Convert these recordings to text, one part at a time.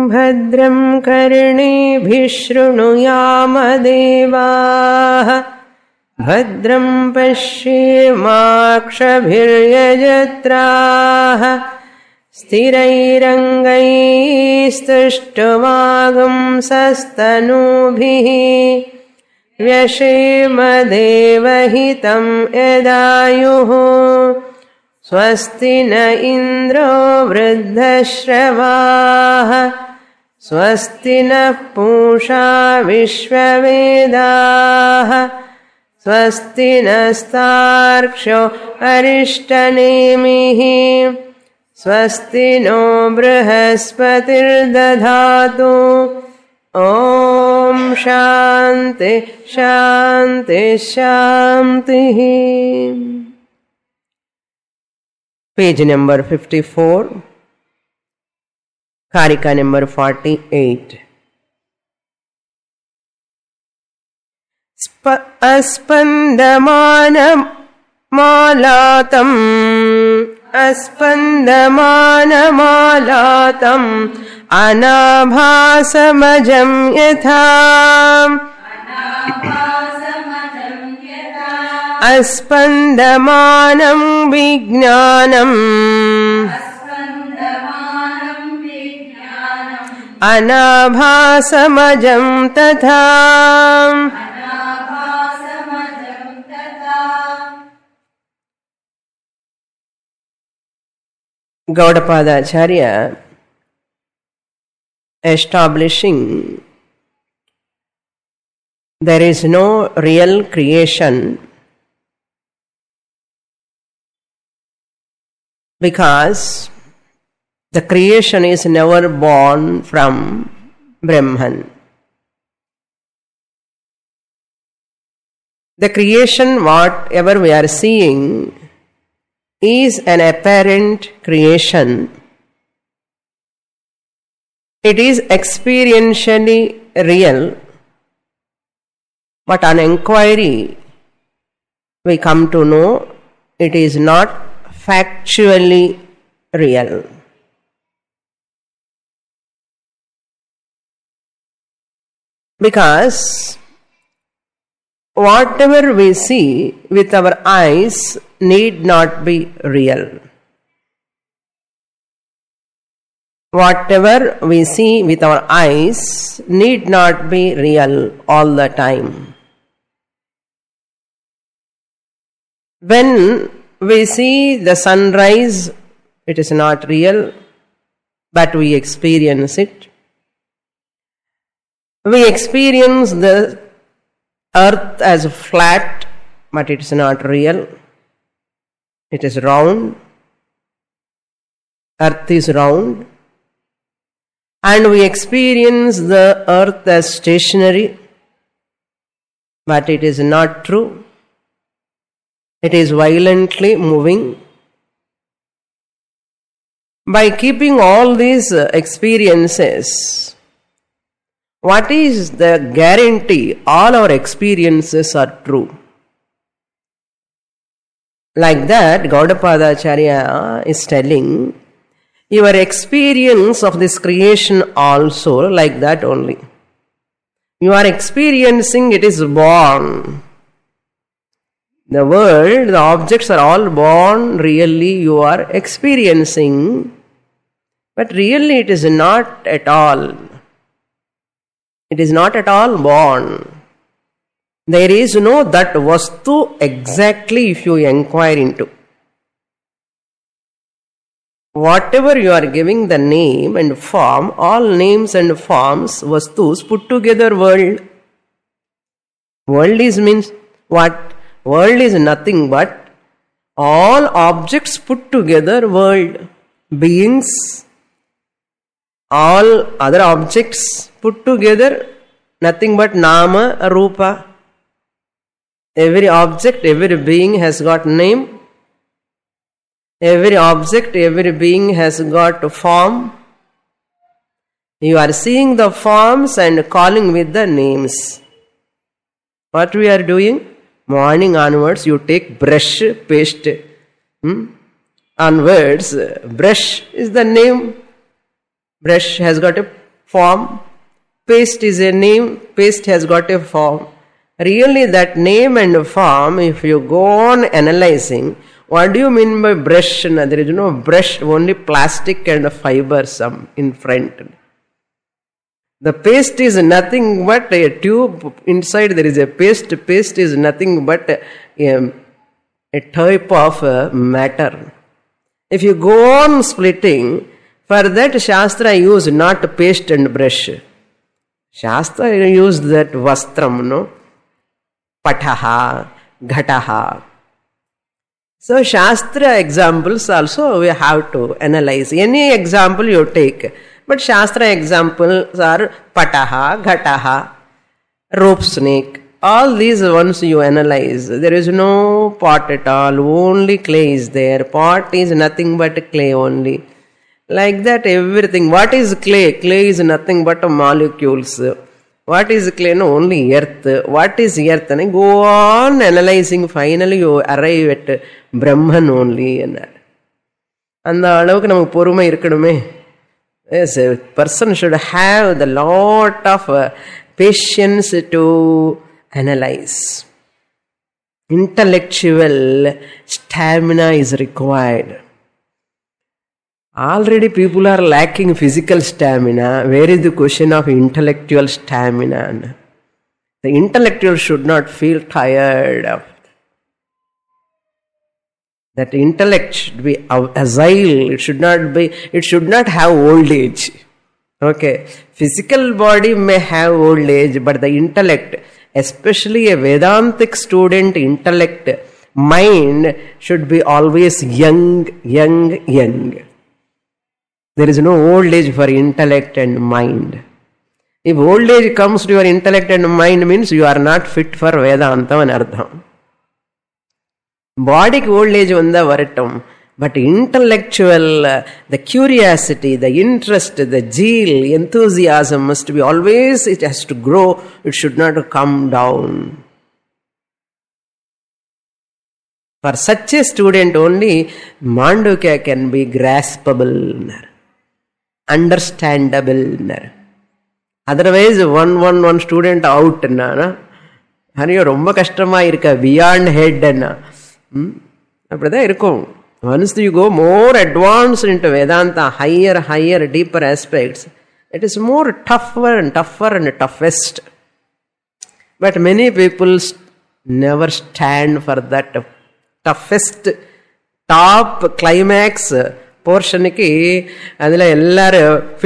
भद्रं कर्णेभिः शृणुयामदेवाः भद्रं पश्येमाक्षभिर्यजत्राः स्थिरैरङ्गैस्तुष्टुवागुंसस्तनूभिः व्यशेमदेवहितं यदायुः स्वस्ति न इन्द्रो वृद्धश्रवाः स्वस्ति नः पूषा विश्ववेदाः स्वस्ति नस्तार्क्ष्यो अरिष्टनेमिः स्वस्ति नो बृहस्पतिर्दधातु ॐ शान्ति शान्ति शान्तिः. Page number 54, Karika number 48. अस्पन्दमानमालातम् अनाभासमजं यथा अस्पन्दमानं विज्ञानम् अनाभासमजं तथा Gaudapada Acharya establishing there is no real creation because the creation is never born from Brahman. The creation, whatever we are seeing, is an apparent creation. It is experientially real, but on inquiry we come to know it is not factually real. Because whatever we see with our eyes need not be real. Whatever we see with our eyes need not be real all the time. When we see the sunrise, it is not real, but we experience it. We experience the earth as flat, but it is not real. It is round. Earth is round. And we experience the earth as stationary, but it is not true. It is violently moving. By keeping all these experiences, what is the guarantee all our experiences are true? Like that, Gaudapada Acharya is telling, your experience of this creation also like that only. You are experiencing it is born. The world, the objects are all born, really you are experiencing, but really it is not at all. It is not at all born. There is no that vastu exactly if you inquire into. Whatever you are giving the name and form, all names and forms, vastus put together world. World is means what? World is nothing but all objects put together world. Beings, all other objects put together, nothing but nama, rupa. Every object, every being has got name. Every object, every being has got form. You are seeing the forms and calling with the names. What we are doing? Morning onwards, you take brush, paste. Onwards, brush is the name. Brush has got a form. Paste is a name. Paste has got a form. Really, that name and form, if you go on analyzing, what do you mean by brush? There is no brush, only plastic and fibers in front. The paste is nothing but a tube. Inside there is a paste. Paste is nothing but a type of matter. If you go on splitting, for that Shastra used not paste and brush. Shastra used that vastram, no? Pataha, ghataha. So Shastra examples also we have to analyze. Any example you take. But Shastra examples are pataha, ghataha, rope snake. All these ones you analyze. There is no pot at all. Only clay is there. Pot is nothing but clay only. Like that everything. What is clay? Clay is nothing but molecules. What is clay? No, only earth. What is earth? And go on analyzing. Finally you arrive at Brahman only. And the அளவுக்கு நமக்கு பொறுமை இருக்கணுமே. Yes, a person should have the lot of patience to analyze. Intellectual stamina is required. Already people are lacking physical stamina. Where is the question of intellectual stamina? The intellectual should not feel tired of that. Intellect should be agile. It should not have old age. Okay. Physical body may have old age, but the intellect, especially a Vedantic student intellect, mind should be always young. There is no old age for intellect and mind. If old age comes to your intellect and mind, means you are not fit for Vedanta and Ardham. Body old age vanda varattum, but intellectual, the curiosity, the interest, the zeal, enthusiasm must be always, it has to grow, it should not come down. For such a student only, Mandukya can be graspable, understandable. Otherwise, one student out, hariyo romba kashtama irka, beyond head. Once you go more advanced into Vedanta, higher, deeper aspects, it is more tougher and toughest. But many people never stand for that toughest top climax portion. Adila ellaru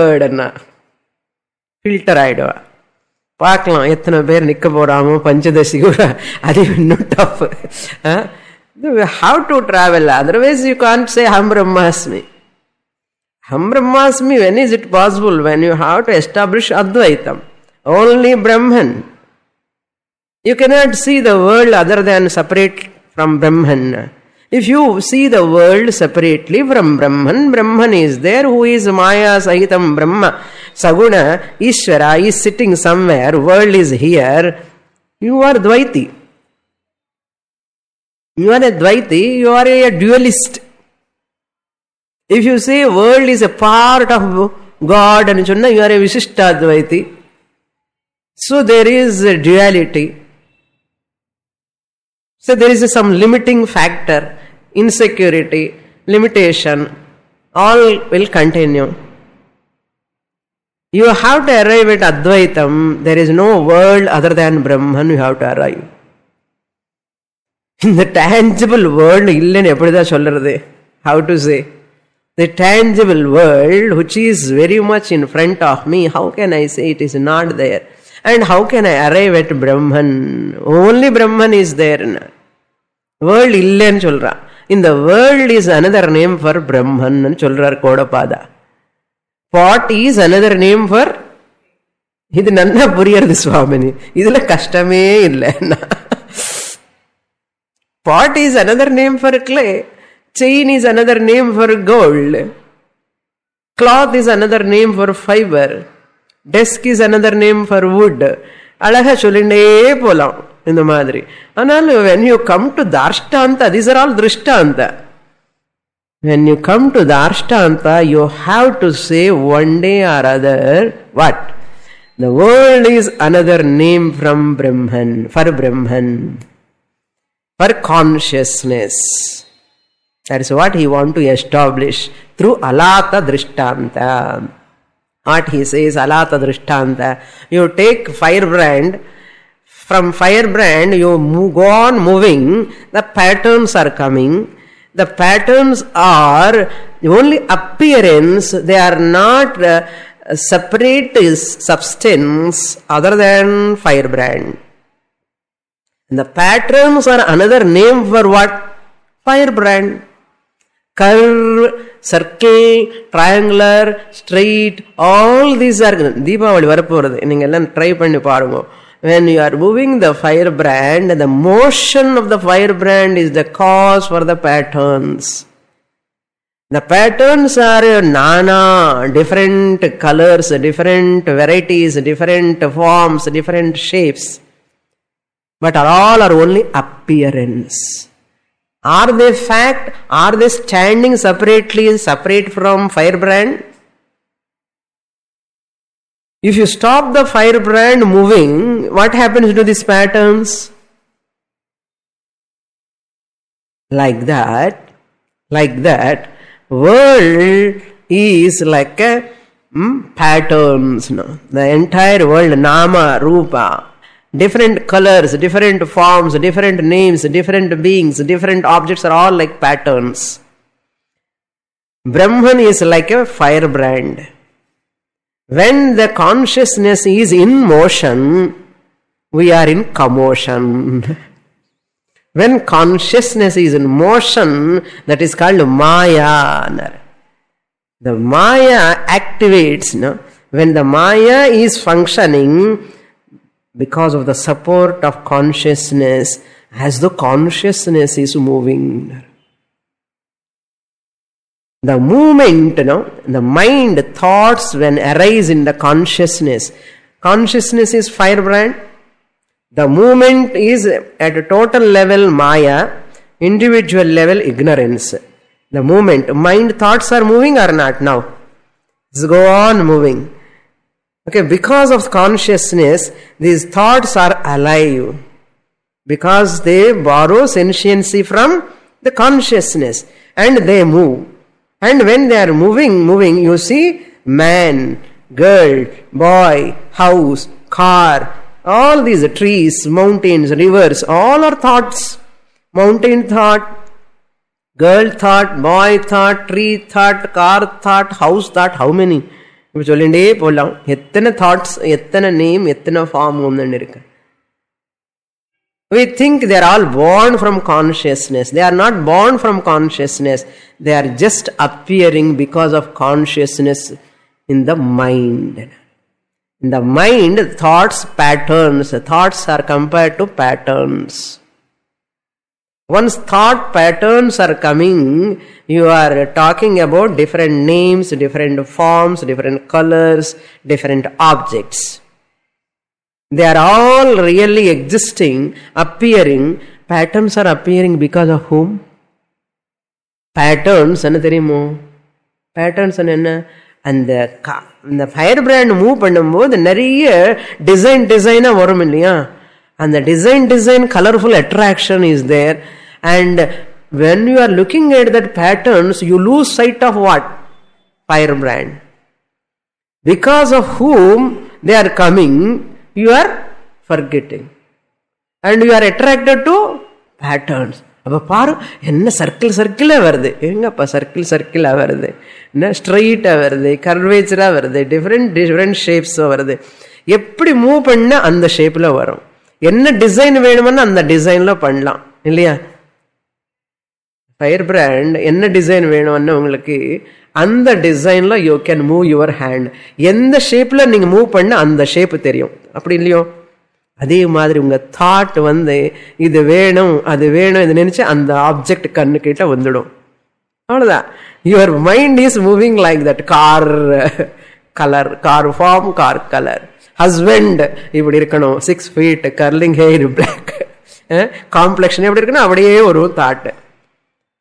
filter aidava. பார்க்கலாம் எத்தனை பேர் நிக்க போறாமோ பஞ்சதசி கூட அது இன்னும் tough. How to travel? Otherwise you can't say Ham Brahmasmi. Ham Brahmasmi, when is it possible? When you have to establish Advaitam. Only Brahman. You cannot see the world other than separate from Brahman. If you see the world separately from Brahman, Brahman is there, who is Maya Sahitam Brahma. Saguna, Ishvara is sitting somewhere, world is here. You are Dvaiti. You are a Dvaiti, you are a dualist. If you say world is a part of God, and you are a Visishta Dvaiti. So there is a duality. So there is some limiting factor, insecurity, limitation, all will continue. You have to arrive at Advaitam. There is no world other than Brahman you have to arrive. In the tangible world, how to say? The tangible world which is very much in front of me, how can I say it is not there? And how can I arrive at Brahman? Only Brahman is there. World illen solra. In the world is another name for Brahman and solrar Kodapada. Pot is another name for idu nanna puriyarudhu Swamini. Idula kastame illa. Pot is another name for clay. Chain is another name for gold. Cloth is another name for fiber. Desk is another name for wood. Alaha solinde polam. In the Madri. And when you come to Darshtanta, these are all Drishtanta. When you come to the Ashtanta, you have to say one day or other, what? The world is another name from Brahman, for Brahman, for consciousness. That is what he wants to establish through Alata Drishtanta. What he says, Alata Drishtanta. You take firebrand, from firebrand you go on moving, the patterns are coming. The patterns are only appearance, they are not separate substance other than firebrand. And the patterns are another name for what? Firebrand. Curve, circle, triangular, straight, all these are Deepavali varaporadhu. Ninga try panni paarumo. When you are moving the firebrand, the motion of the firebrand is the cause for the patterns. The patterns are nana, different colors, different varieties, different forms, different shapes. But all are only appearance. Are they fact? Are they standing separately, separate from firebrand? If you stop the firebrand moving, what happens to these patterns? Like that, world is like a patterns. No? The entire world, nama, rupa, different colors, different forms, different names, different beings, different objects are all like patterns. Brahman is like a firebrand. When the consciousness is in motion, we are in commotion. When consciousness is in motion, that is called Maya. The Maya activates. No? When the Maya is functioning, because of the support of consciousness, as the consciousness is moving. The movement, the mind, thoughts when arise in the consciousness. Consciousness is firebrand. The movement is at a total level Maya, individual level ignorance. The movement, mind, thoughts are moving or not now? Let's go on moving. Okay, because of consciousness, these thoughts are alive. Because they borrow sentiency from the consciousness and they move. And when they are moving, you see man, girl, boy, house, car, all these trees, mountains, rivers, all are thoughts. Mountain thought, girl thought, boy thought, tree thought, car thought, house thought, how many? We think they are all born from consciousness. They are not born from consciousness. They are just appearing because of consciousness in the mind. In the mind, thoughts, patterns. Thoughts are compared to patterns. Once thought patterns are coming, you are talking about different names, different forms, different colors, different objects. They are all really existing, appearing. Patterns are appearing because of whom? Patterns, enna theriyumo? Patterns enna? And the firebrand move பண்ணும்போது நிறைய design வரும் இல்லையா? And the design colorful attraction is there. And when you are looking at that patterns, you lose sight of what? Firebrand. Because of whom they are coming, you are forgetting. And you are attracted to patterns. அப்ப பாரு என்ன circle வருது, எங்கப்பா circle வருது, என்ன ஸ்ட்ரெயிட்டா வருது, கர்வேச்சரா வருது, டிஃப்ரெண்ட் ஷேப்ஸ் வருது. எப்படி மூவ் பண்ண அந்த ஷேப்ல வரும். என்ன டிசைன் வேணும்னா அந்த டிசைன்ல பண்ணலாம் இல்லையா? ஃபயர் பிராண்ட் என்ன டிசைன் வேணும்னு உங்களுக்கு அந்த டிசைன்ல you can move your hand. எந்த ஷேப்ல நீங்க மூவ் பண்ண அந்த ஷேப் தெரியும், அப்படி இல்லையோ? அதே மாதிரி உங்க தாட் இது வேணும் அது வேணும் இது நினைச்சு அந்த ஆப்ஜெக்ட் கண்ணு கிட்ட வந்துடும். அவ்வளவுதான். Your mind is moving like that. Car colour, car form, car colour. Husband இப்படி இருக்கணும், 6 feet, curling hair, black, complexion எப்படி இருக்கணும், அப்படியே ஒரு thought.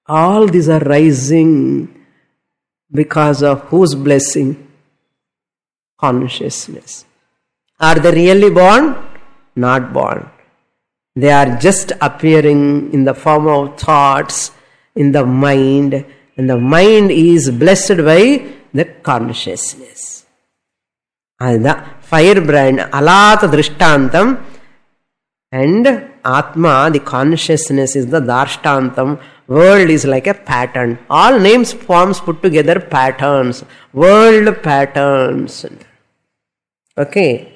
All these are rising because of whose blessing? Consciousness. Are they really born? Not born. They are just appearing in the form of thoughts in the mind, and the mind is blessed by the consciousness. The firebrand, alata drishtantam, and Atma, the consciousness, is the darshtantam. World is like a pattern. All names, forms put together, patterns. World patterns. Okay.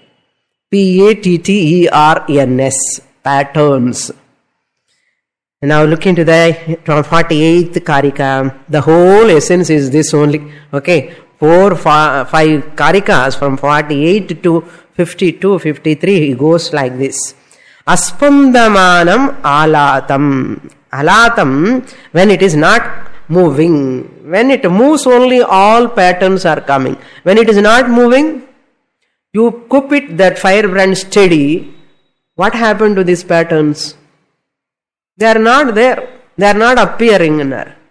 Patterns. Patterns. Now look into the 48th Karika. The whole essence is this only. Okay. 5 Karikas from 48 to 52, 53. It goes like this. Aspandamanam alatam. Alatam, when it is not moving. When it moves only, all patterns are coming. When it is not moving, you keep it, that firebrand, steady. What happened to these patterns? They are not there. They are not appearing in her.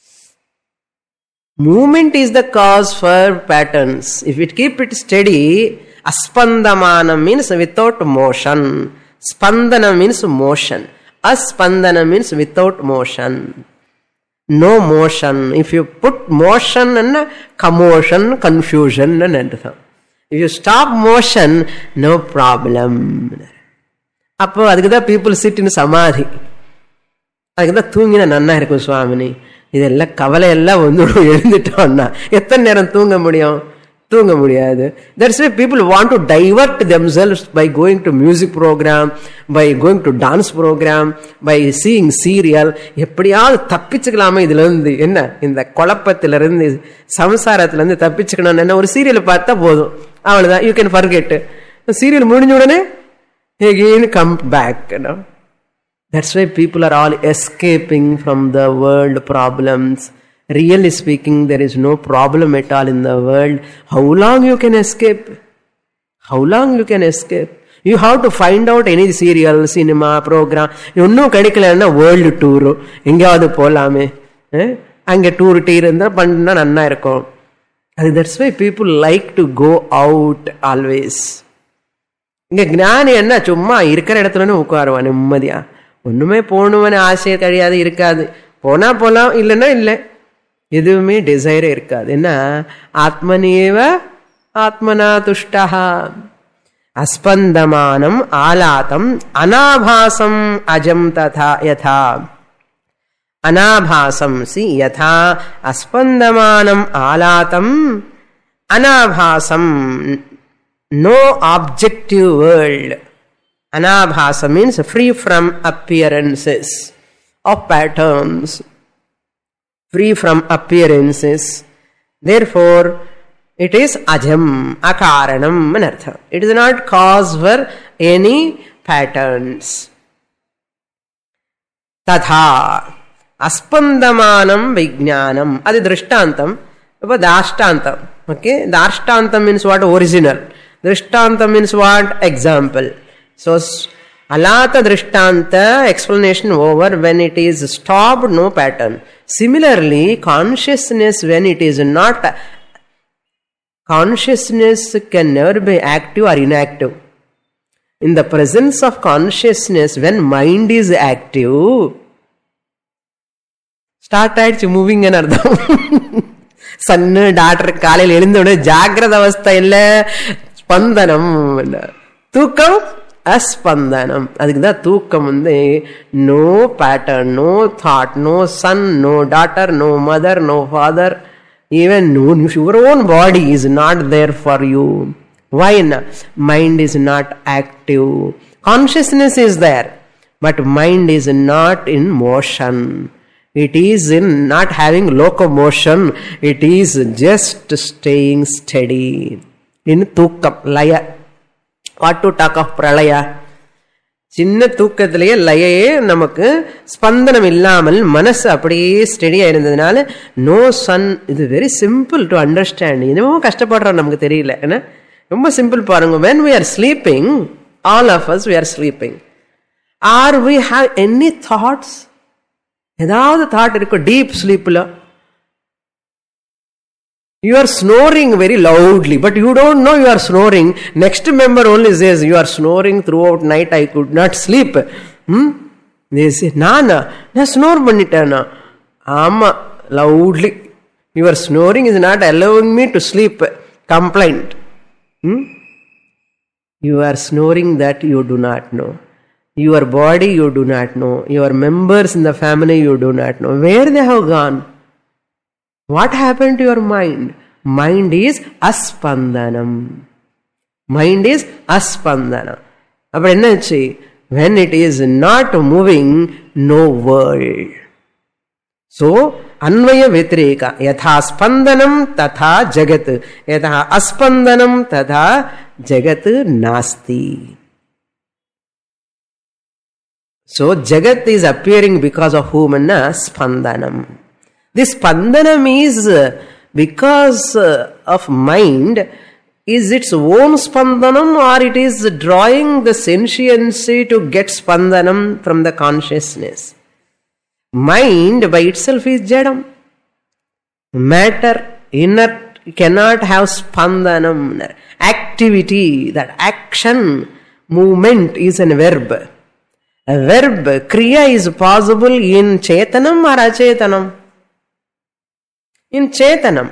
Movement is the cause for patterns. If it keep it steady, aspandamana means without motion. Spandana means motion. Aspandana means without motion. No motion. If you put motion and commotion, confusion and everything. If you stop motion, no problem. அப்போ அதுக்கு தான் people sit in samadhi. அதுக்கு தான் தூங்கினா நன்னா இருக்கும் சுவாமினி. இதெல்லாம் கவலையெல்லாம் வந்து எழுந்துட்டோம்னா எத்தனை நேரம் தூங்க முடியும்? தூங்க முடியாது. That's why people want to divert themselves by going to music program, by going to dance program, by seeing serial. எப்படியாவது தப்பிச்சுக்கலாமா இதுல இருந்து, என்ன இந்த குழப்பத்திலிருந்து சம்சாரத்திலிருந்து தப்பிச்சுக்கணும். என்ன ஒரு சீரியல் பார்த்தா போதும், அவ்வளவுதான். You can forget. சீரியல் முடிஞ்ச உடனே again come back, you know. That's why people are all escaping from the world problems. Really speaking, there is no problem at all in the world. How long you can escape? How long you can escape? You have to find out any serial, cinema, program. இன்னும் கிடைக்கலன்னா world tour எங்கேயாவது போகலாமே, அங்கே tour இருந்தா பண்ணா நன்னா இருக்கும். அது that's why people like to go out always. இங்க ஞானி என்ன சும்மா இருக்கிற இடத்துல உட்காருவான் நிம்மதியா, ஒண்ணுமே போகணும்னு ஆசையே கிடையாது, இருக்காது. போனா போலாம், இல்லைன்னா இல்லை, எதுவுமே டிசைரே இருக்காது. என்ன ஆத்மனேவ ஆத்மனா துஷ்டா. அஸ்பந்தமானம் ஆலாத்தம் அனாபாசம் அஜம் ததா யதா. அனாபாசம் சி யதா அஸ்பந்தமானம் ஆலாத்தம் அனாபாசம். No objective world. Anabhasa means free from appearances of patterns. Free from appearances. Therefore, it is ajam, akaranam anartha. It is not cause for any patterns. Tatha aspandamanam vijnanam. Adi drishtantam. Dashtantam. Okay, Dashtantam means what? Original. Drishtantam means what? Example. So, alata drishtanta, explanation over. When it is stopped, no pattern. Similarly, consciousness, when it is not, consciousness can never be active or inactive. In the presence of consciousness, when mind is active, start moving and ardham. சன்னு doctor காலையில் எழுந்தோட ஜாகிரத அவஸ்தை இல்ல, ஸ்பந்தனம். தூக்கம் அஸ்பந்தனம். அதுக்குதான் தூக்கம் வந்து no pattern, no thought, no son, no daughter, no mother, no father, even your own body is not there for you. Why? Mind is not active. Consciousness is there, but mind is not in motion. It is in not having locomotion. It is just staying steady in தூக்கம், லய. What to talk of pralaya? சின்ன தூக்கத்திலேயே லயையே நமக்கு ஸ்பந்தனம் இல்லாமல் மனசு அப்படியே ஸ்டெடியா இருந்ததுனால no son. இது வெரி சிம்பிள் டு அண்டர்ஸ்டாண்ட். இன்னமும் கஷ்டப்படுறோம், நமக்கு தெரியல. ஏன்னா ரொம்ப சிம்பிள் பாருங்க. when we are sleeping, all of us we are sleeping. Are we have any thoughts? ஏதாவது தாட் இருக்கும் டீப் ஸ்லீப்ல. You are snoring very loudly, but you don't know you are snoring. Next member only says, you are snoring throughout night, I could not sleep. They say, நான் snore பண்ணிட்டேனா? ஆமா, loudly. Your snoring is not allowing me to sleep. Complaint. You are snoring that you do not know. Your body you do not know. Your members in the family you do not know. Where they have gone? What happened to your mind? Mind is aspandanam. Mind is aspandanam. Appo enna achi? When it is not moving, no world. So, अन्वय व्यतिरेक यथा स्पंदनम तथा जगत यथा अस्पंदनम तथा जगत नास्ति. So, jagat is appearing because of whom? Spandanam. This spandanam is because of mind. Is its own spandanam or it is drawing the sentiency to get spandanam from the consciousness? Mind by itself is jadam. Matter, inert, cannot have spandanam. Activity, that action, movement is a verb. A verb, kriya is possible in chetanam or achetanam? In chetanam.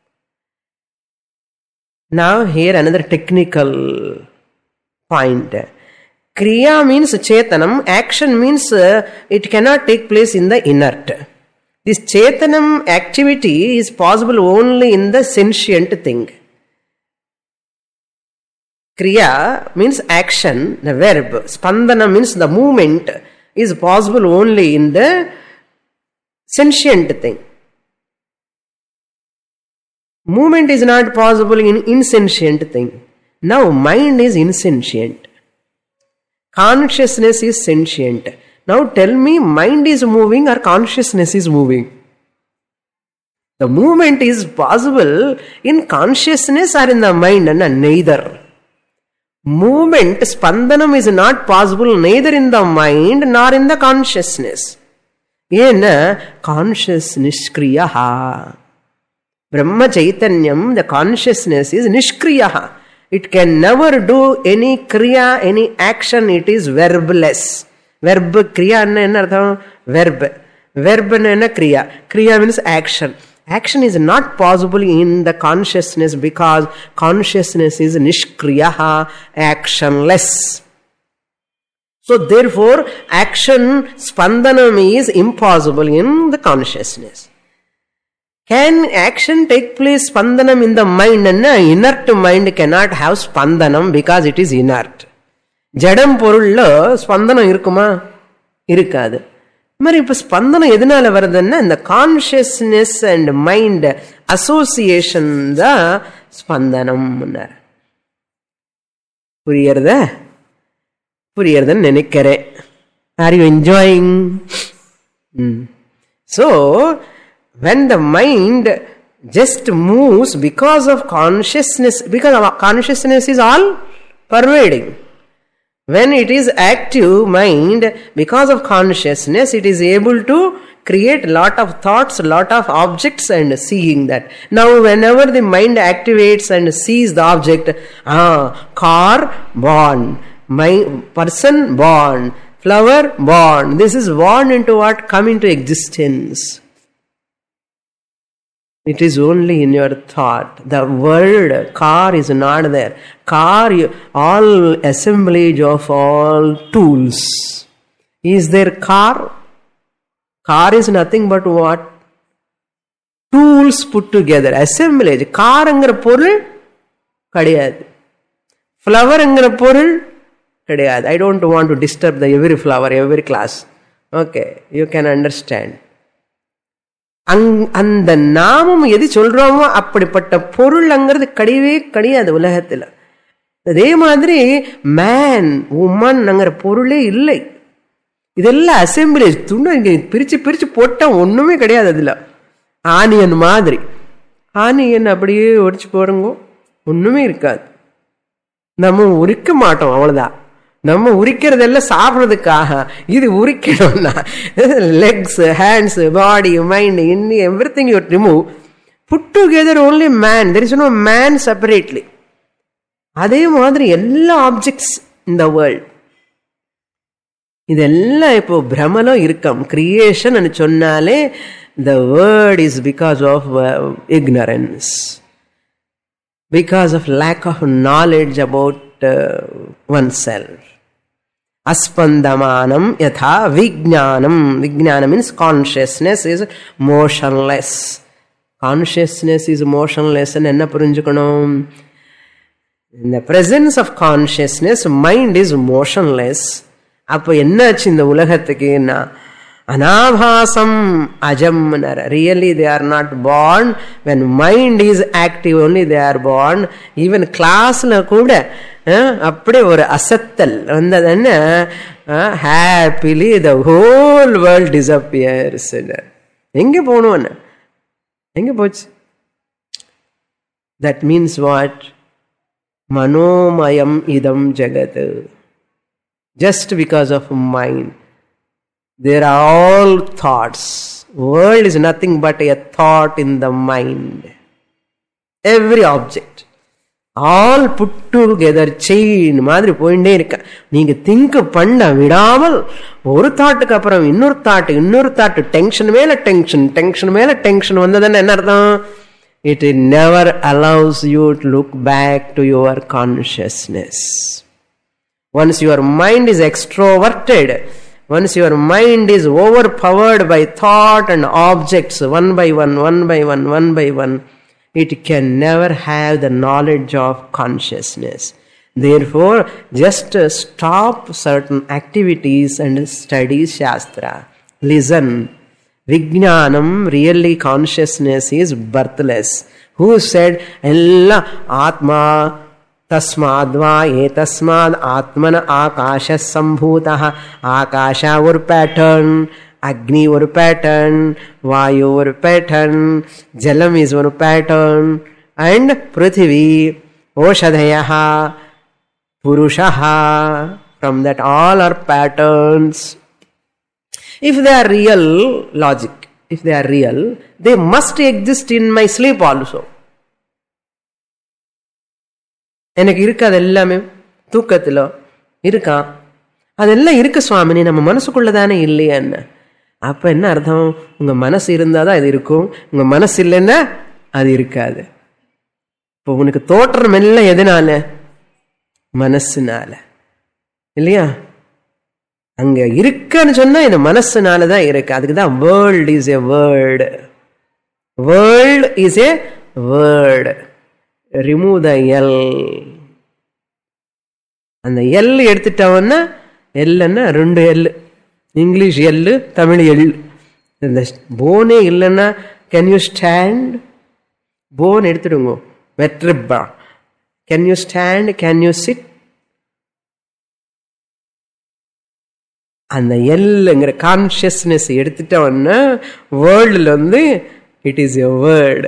Now here another technical point. Kriya means chetanam, action means it cannot take place in the inert. This chetanam activity is possible only in the sentient thing. Kriya means action, the verb. Spandana means the movement is possible only in the sentient thing. Movement is not possible in insentient thing. Now mind is insentient. Consciousness is sentient. Now tell me, mind is moving or consciousness is moving? The movement is possible in consciousness or in the mind? Neither. Movement, spandanam is not possible neither in the mind nor in the consciousness. Yena conscious nishkriyaha. Brahma Chaitanyam, the consciousness is nishkriyaha. It can never do any kriya, any action. It is verbless. Verb, kriya enna artham? Verb. Verb enna kriya. Kriya means action. Action is not possible in the consciousness because consciousness is nishkriyaha, actionless. So therefore, action, spandanam is impossible in the consciousness. Can action take place, spandanam, in the mind? Inert mind cannot have spandanam because it is inert. Jadam porulla spandanam irukuma? Irukadu. Mari ipo spandanam edunala varudana இந்த consciousness and mind association da spandanam ன்னர். புரியறதா நினைக்கிறேன். Are you enjoying? So when the mind just moves because of consciousness, because consciousness is all pervading. When it is active mind, because of consciousness, it is able to create lot of thoughts, lot of objects and seeing that. Now whenever the mind activates and sees the object, car born, my person born, flower born, this is born into what? Come into existence. It is only in your thought. The word car is not there. Car, all assemblage of all tools. Is there car? Car is nothing but what? Tools put together. Assemblage. Car angra porul kadiyadu. Flower angra porul kadiyadu. I don't want to disturb the every flower, every class. Okay, you can understand. அந்த நாமம் எது சொல்றோமோ அப்படிப்பட்ட பொருள்ங்கிறது கிடையவே கிடையாது உலகத்தில். அதே மாதிரி மேன், உமன்ங்கிற பொருளே இல்லை. இதெல்லாம் அசெம்பிளேஜ். துண்டு இங்க பிரிச்சு பிரிச்சு போட்டா ஒண்ணுமே கிடையாது. அதுல ஆனியன் மாதிரி, ஆனியன் அப்படியே உரிச்சு போடுங்க, ஒண்ணுமே இருக்காது. நம்ம உரிக்க மாட்டோம், அவ்வளவுதான். நம்ம உரிக்கிறதெல்லாம் சாப்பிட்றதுக்காக, இது உரிக்கணும்னா legs, hands, body, mind, everything you remove, put together only man. There is no man separately. அதே மாதிரி எல்லா ஆப்ஜெக்ட்ஸ் இந்த வேர்ல்ட் இதெல்லாம் இப்போ பிரமலம் இருக்கம். கிரியேஷன் சொன்னாலே the word is because of ignorance, because of lack of knowledge about oneself. Aspandamanam yatha vijnanam. Vijnana means consciousness is motionless. Consciousness is motionless. And enna purinjukanum? In the presence of consciousness, mind is motionless. அப்போ என்னாச்சு இந்த உலகத்துக்குன்னா, anabhasam ajam. Really they are not born. When mind is active only they are born. Even classல கூட அப்படியே ஒரு அசத்தல் வந்ததுன்னா happily the whole world disappears. எங்க போகணும், எங்க போச்சு? That means what? Manomayam idam jagat. Just because of mind. There are all thoughts. World is nothing but a thought in the mind. Every object. All put together chain மாதிரி போயிட்டே இருக்க. நீங்க think பண்ண விடாமல் ஒரு தாட்டுக்கு அப்புறம் இன்னொரு தாட்டு டென்ஷன் மேல டென்ஷன் மேல டென்ஷன் வந்ததுன்னு என்ன அர்த்தம்? It never allows you to look back to your consciousness. Once your mind is extroverted, once your mind is overpowered by thought and objects, one by one, it can never have the knowledge of consciousness. Therefore, just stop certain activities and study Shastra. Listen. Vijnanam, really consciousness is birthless. Who said, Ella Atma Tasmadva etasmad Atmana Akasha Sambhutaha. Akasha or pattern, Agni or pattern, Vayu or pattern, Jalam is one pattern, and Prithvi, Oshadhayaha, Purushaha. From that all are patterns. If they are real, logic, if they are real, they must exist in my sleep also. எனக்கு இருக்கு அது எல்லாமே தூக்கத்தில் இருக்கா, அதெல்லாம் இருக்கு சுவாமினி, நம்ம மனசுக்குள்ளதானே இல்லையா என்ன? அப்ப என்ன அர்த்தம்? உங்க மனசு இருந்தாதான் அது இருக்கும், உங்க மனசு இல்லைன்னா அது இருக்காது. இப்போ உனக்கு தோற்றம் எல்லாம் எதனால? மனசுனால இல்லையா? அங்க இருக்குன்னு சொன்னா இந்த மனசுனாலதான் இருக்கு. அதுக்குதான் world is a word. World is a word. Remove the L. அந்த எல் எடுத்துட்டவன்னா, எல்லுன்னா 2 L, English L, Tamil L. இந்த போனே இல்லைன்னா கேன் யூ ஸ்டாண்ட்? போன் எடுத்துடுங்க, வெட்ரிப்பா. Can you stand? Can you sit? அந்த எல்லுங்கிற கான்சியஸ்னஸ் எடுத்துட்டோன்னா வேர்ல்டுல it is a word.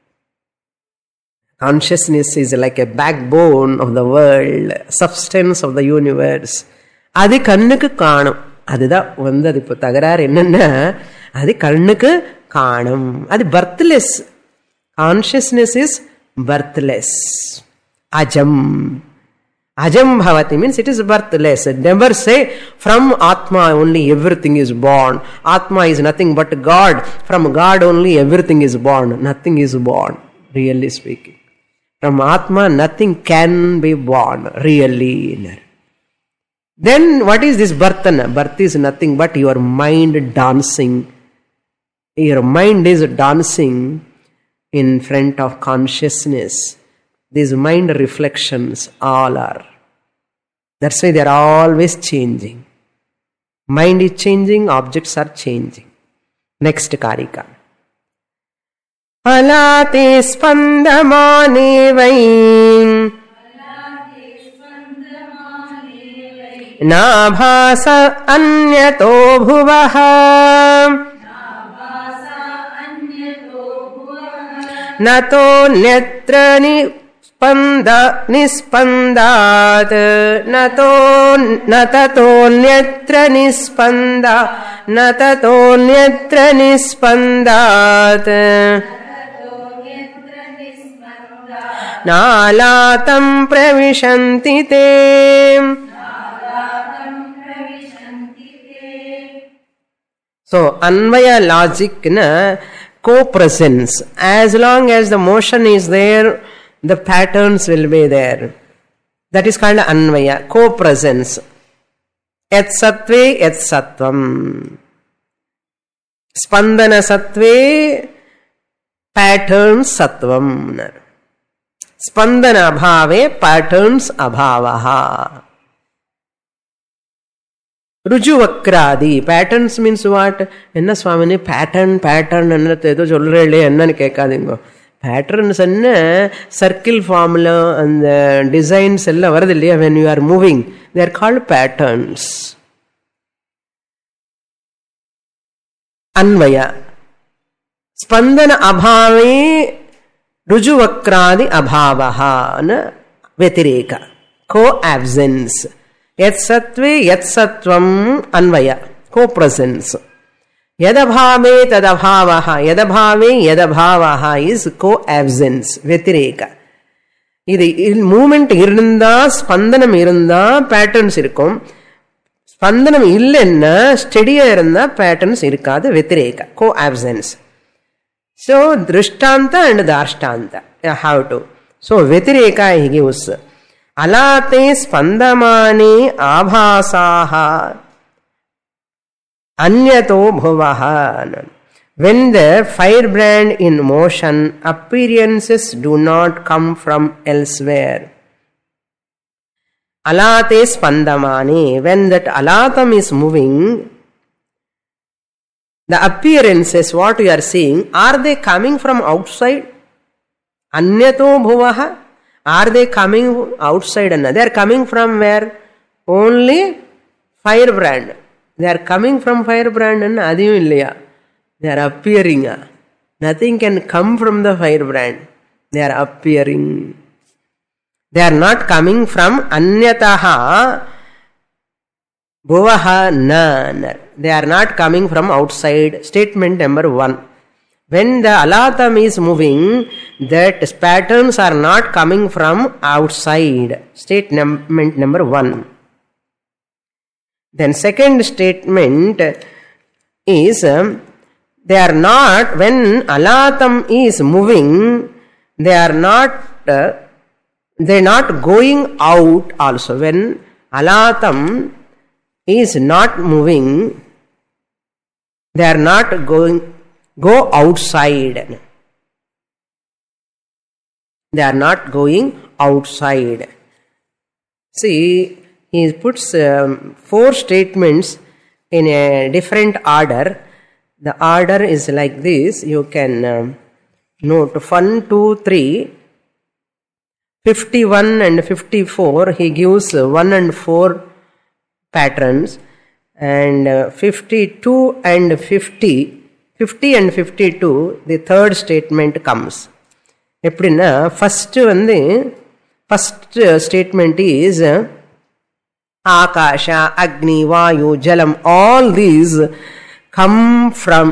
Consciousness is like a backbone of the world, substance of the universe. அது கண்ணுக்கு காணும். அதுதான் அது இப்போ தகராறு என்னன்னா, அது கண்ணுக்கு காணும். அது பர்த்லெஸ். Consciousness is birthless. அஜம். Ajam bhavati means it is birthless. Never say from Atma only everything is born. Atma is nothing but God. From God only everything is born. Nothing is born, really speaking. From Atma nothing can be born, really. Then what is this birthana? Birth is nothing but your mind dancing. Your mind is dancing in front of consciousness. These mind reflections all are. That's why they are always changing. Mind is changing, objects are changing. Next karika. Alate spandamane vai nabhasa anyato bhuvaha nato netrani निस्पन्दात् न ततोऽन्यत्र निस्पन्दात् नालातं प्रविशन्ति ते. So Anvaya logic co-presence. As long as the motion is there, the patterns will be there. That is called Anvaya, co-presence. Yat sattve yat sattvam. Spandana sattve, patterns sattvam. Spandana abhave, patterns abhavaha. ருஜுவக்ராதி. Patterns means what? என்ன சுவாமினி pattern என்னது ஏதோ சொல்றே என்னன்னு கேட்காதீங்க. Patterns என்ன circle ஃபார்ம்ல அந்த டிசைன்ஸ் எல்லாம் வருது இல்லையா? when you are moving they are called patterns. அன்வய ஸ்பந்தன அபாவே ருஜுவக்ராதி அபாவஹான व्यतिरेक co-absence. Yat sattve yat sattvam anvaya, co-presence. Yadabhave tadabhavaha. Yadabhave yadabhavaha is co-absence, vyatireka. இது மூமெண்ட் இருந்தா ஸ்பந்தனம் இருந்தா பேட்டர்ன்ஸ் இருக்கும். ஸ்பந்தனம் இல்லைன்னா ஸ்டெடியா இருந்தா பேட்டர்ன்ஸ் இருக்காது. வெத்திரேக, co-absence. So drishtanta and darshtanta have to. So vetireka he gives. Alate spandamani abhasaha anyato bhuvaha. When the firebrand in motion, appearances do not come from elsewhere. Alate spandamani. When that alatam is moving, the appearances, what you are seeing, are they coming from outside? Anyato bhuvaha. Are they coming outside? They are coming from where? Only firebrand. They are coming from firebrand and adiyum illaya. They are appearing. Nothing can come from the firebrand. They are appearing. They are not coming from anyataha bhuvaha na. They are not coming from outside. Statement number 1. When the alatam is moving, that patterns are not coming from outside. Statement number 1. Then second statement is, they are not, when alatam is moving, they are not going out also. When alatam is not moving, they are not go outside. They are not going outside. See, he puts 4 statements in a different order. The order is like this. You can note 1, 2, 3, 51 and 54. He gives 1 and 4 patterns, and 52 and 50 and 52, the third statement comes. எப்படின்னா first statement is Akasha, Agni, Vayu, Jalam. All these come from,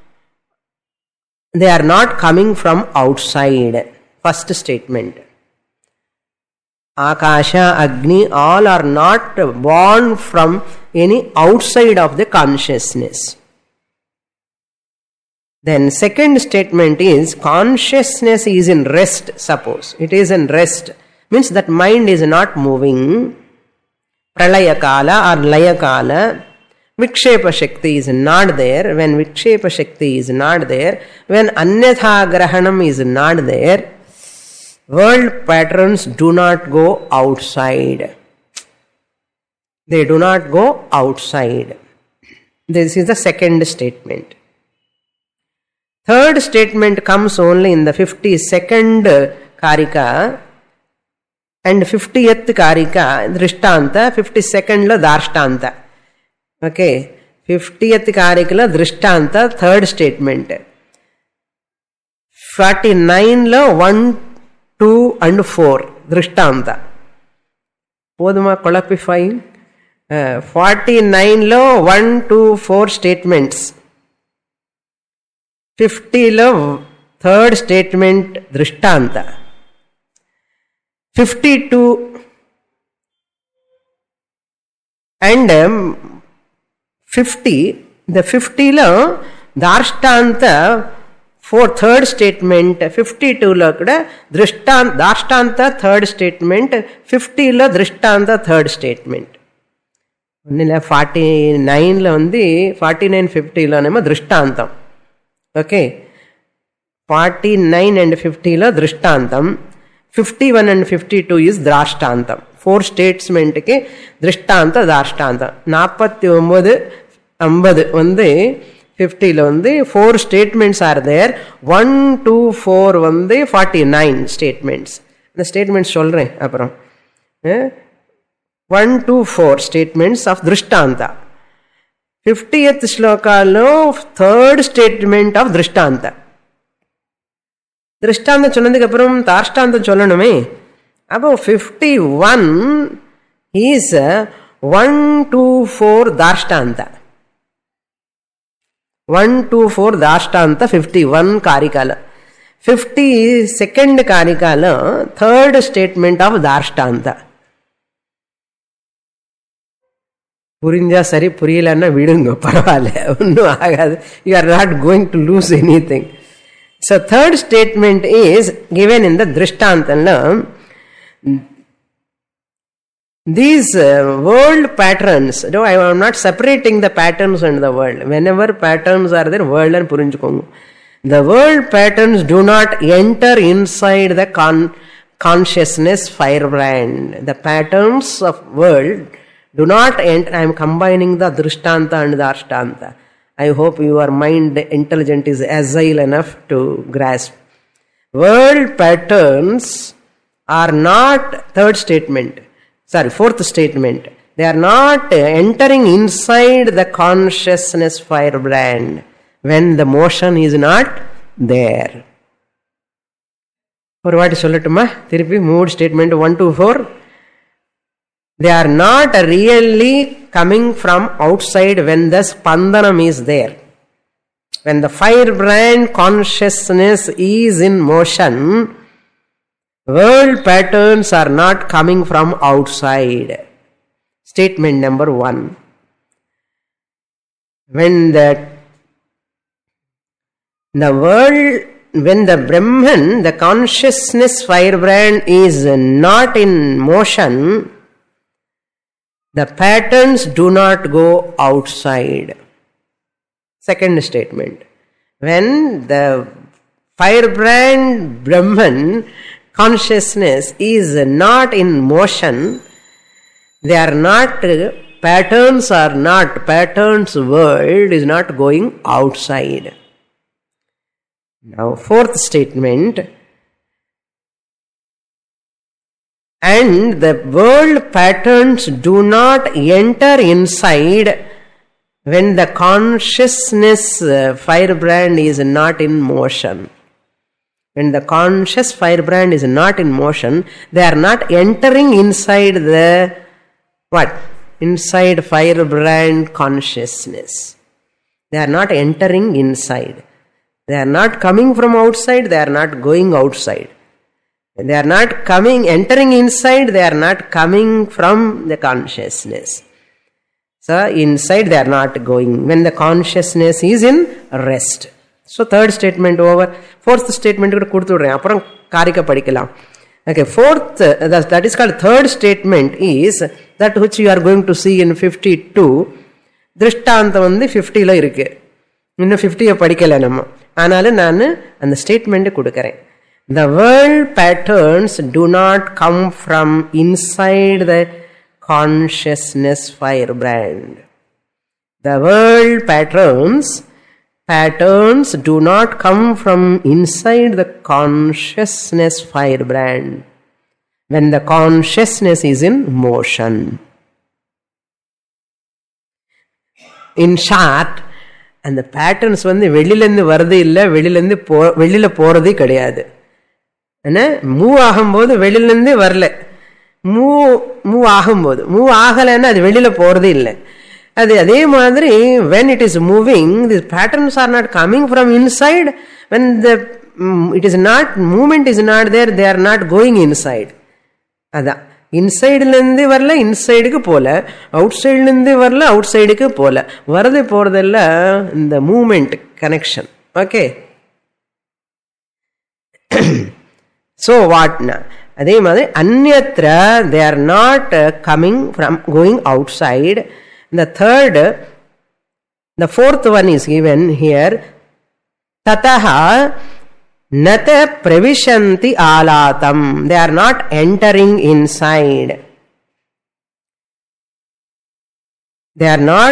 they are not coming from outside. First statement. Akasha, Agni, all are not born from any outside of the consciousness. Then second statement is consciousness is in rest. Suppose it is in rest, means that mind is not moving. Pralaya kala or laya kala, vikshepa shakti is not there. When vikshepa shakti is not there, when anyatha grahanam is not there, world patterns do not go outside. They do not go outside. This is the second statement. Third statement comes only in the 52nd karika and 50th karika, drishtanta, 52nd la darshtanta. Okay, 50th karika la drishtanta, third statement. 49 la 1, 2 and 4 దృష్టాంత. పోదుమా కొళపిఫై. 49లో 1, 2, 4 statements, 50లో third statement దృష్టాంత, 52 and 50, the 50లో దార్ష్టాంత third statement, 52లో కూడా దార్ష్టాంత థర్డ్ స్టేట్మెంట్, 50లో దృష్టాంత థర్డ్ స్టేట్మెంట్. 49లో ఉంది, 49, 50లోనేమో దృష్టాంతం. ఓకే, 49 and 50లో దృష్టాంతం, 51 and 52 ఈజ్ ద్రాష్టాంతం. 4 స్టేట్మెంట్కి దృష్టాంత దాష్టాంతం. 49, 50 வந்து 50లో ఉంది. 4 ஸ்டேட்மெண்ட்ஸ் ஆர் தேர். 1, 2, 4 வந்து 49 ஸ்டேட்மெண்ட்ஸ். இந்த ஸ்டேட்மெண்ட்ஸ் சொல்றேன் அப்புறம். 1, 2, 4 ஸ்டேட்மெண்ட்ஸ் ஆஃப் దృష్టాంత. 50th శ్లోకాలో థర్డ్ స్టేట్మెంట్ ఆఫ్ దృష్టాంత. దృష్టాంతం சொன்னதுக்கு அப்புறம் தாஷ்டாந்தம் சொல்லணுமே. அப்போ 51 is 1, 2, 4 దాష్టాంత. 1, 2, 4 దాష్టాంత 51 కారికాల. 52nd కారికాల థర్డ్ స్టేట్మెంట్ ఆఫ్ దాష్టాంత. புரிஞ்சா சரி, புரியலன்னா விடுங்க, பரவாயில்ல, ஒன்றும் ஆகாது. You are not going to lose anything. So third statement is given in the Drishtantana. These world patterns, no, I am not separating the patterns and the world. Whenever patterns are there, world and purinchukongu. The world patterns do not enter inside the consciousness firebrand. The patterns of world do not enter. I am combining the Drishtanta and the Ashtanta. I hope your mind intelligent is agile enough to grasp. World patterns are not third statement. Sorry, fourth statement. They are not entering inside the consciousness firebrand when the motion is not there. ஒரு வாட்டி சொல்லட்டுமா திருப்பி? 3 statement 1 to 4. They are not really coming from outside when the spandanam is there. When the firebrand consciousness is in motion, world patterns are not coming from outside. Statement number 1. When the Brahman, the consciousness firebrand is not in motion, the patterns do not go outside. Second statement. When the firebrand Brahman consciousness is not in motion, they are not, patterns world is not going outside. Now fourth statement. And the world patterns do not enter inside when the consciousness firebrand is not in motion. When the conscious firebrand is not in motion, they are not entering inside the what? Inside firebrand consciousness. They are not entering inside. They are not coming from outside, they are not going outside. They are not entering inside, they are not coming from the consciousness. So inside they are not going when the consciousness is in rest. So third statement over. Fourth statement kuda kuduthudren, appuram karika padikalam. Okay, fourth, that is called third statement is that which you are going to see in 52. Drishtanta வந்து 50ல இருக்கு. இன்னும் 50 படிக்கல நம்ம. ஆனாலும் நான் அந்த statement கொடுக்கிறேன். The world patterns do not come from inside the consciousness firebrand. The world patterns do not come from inside the consciousness firebrand when the consciousness is in motion. In short, அந்த patterns வந்து வெளியிலேருந்து வருது இல்லை, வெளியில போறதே கிடையாது. என்ன move ஆகும்போது வெளியிலேருந்து வரல, மூவ் ஆகும்போது மூவ் ஆகலைன்னா அது வெளியில போறதே இல்லை. அது அதே மாதிரி when it is moving, these patterns are not coming from inside. When it is not, movement is not there, they are not going inside. அதான் இன்சைடுலேருந்து வரல, இன்சைடுக்கு போல, அவுட் சைட்லேருந்து வரல, அவுட் சைடுக்கு போல, வரது போறதெல்லாம் இந்த மூமெண்ட் கனெக்ஷன். ஓகே, ஸோ வாட்னா அதே மாதிரி அந்யத்ர they are not coming from going outside. The fourth one is given here. Tataha nata pravishanti alatam. They are not entering inside. They are not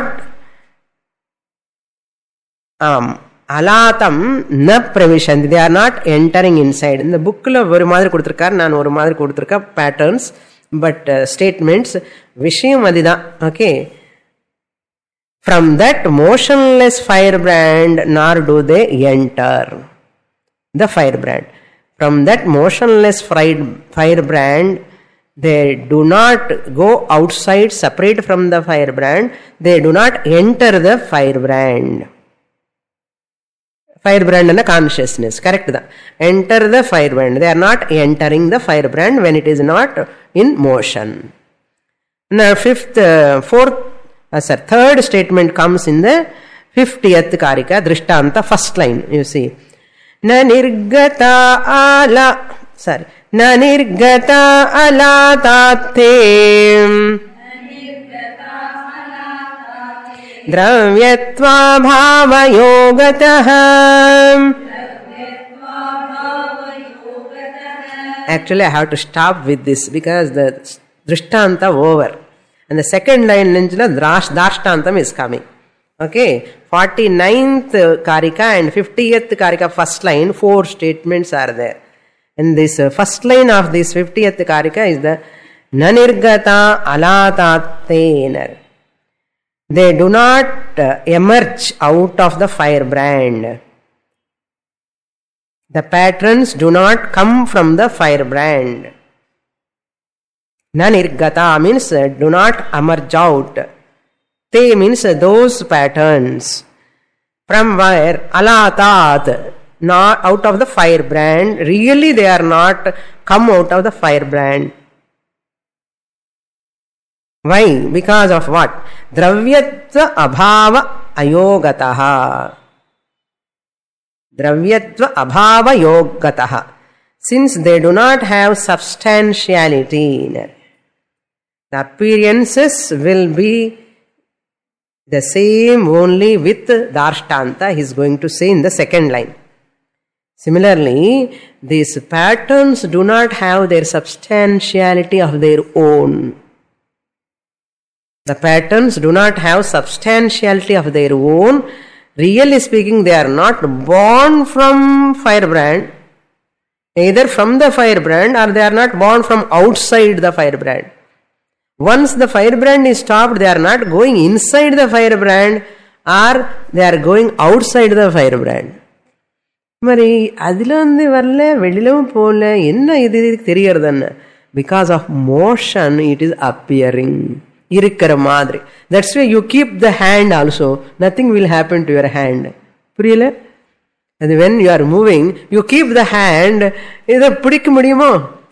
alatam na pravishanti. They are not entering inside. இந்த புக்கில் ஒரு மாதிரி கொடுத்துருக்கார், நான் ஒரு மாதிரி கொடுத்துருக்கேன் patterns, but statements விஷயம் அதுதான். Okay, from that motionless firebrand nor do they enter the firebrand. From that motionless firebrand they do not go outside separate from the firebrand. They do not enter the firebrand. Firebrand and consciousness, correct da, enter the firebrand. They are not entering the firebrand when it is not in motion. Now third statement comes in the 50th karika, drishtanta, first line. You see, na nirgata alatate dravyatva bhava yogatah. Actually I have to stop with this because the drishtanta over. And the second line Darshtantam is coming. Okay, 49th karika and 50th karika first line, 4 statements are there. And this first line of this 50th karika is the nanirgata alatatener. They do not emerge out of the firebrand. The patterns do not come from the firebrand. Nanirgata means do not emerge out. Te means those patterns. From where? Alatat, not out of the firebrand. Really they are not come out of the firebrand. Why? Because of what? Dravyatva abhava ayogataha. Dravyatva abhava yogataha. Since they do not have substantiality, the appearances will be the same only with Darshtanta, he is going to say in the second line. Similarly, these patterns do not have their substantiality of their own. The patterns do not have substantiality of their own. Really speaking, they are not born from firebrand, either from the firebrand or they are not born from outside the firebrand. Once the firebrand is stopped, they are not going inside the firebrand or they are going outside the firebrand. Mari adila வந்து வரல, வெளியிலும் போல, என்ன இது தெரியறதுன்னு? Because of motion it is appearing. இருக்கிற மாதிரி. That's why you keep the hand also. Nothing will happen to your hand. புரியல? And when you are moving, you keep the hand. இதை பிடிக்க முடியுமோ?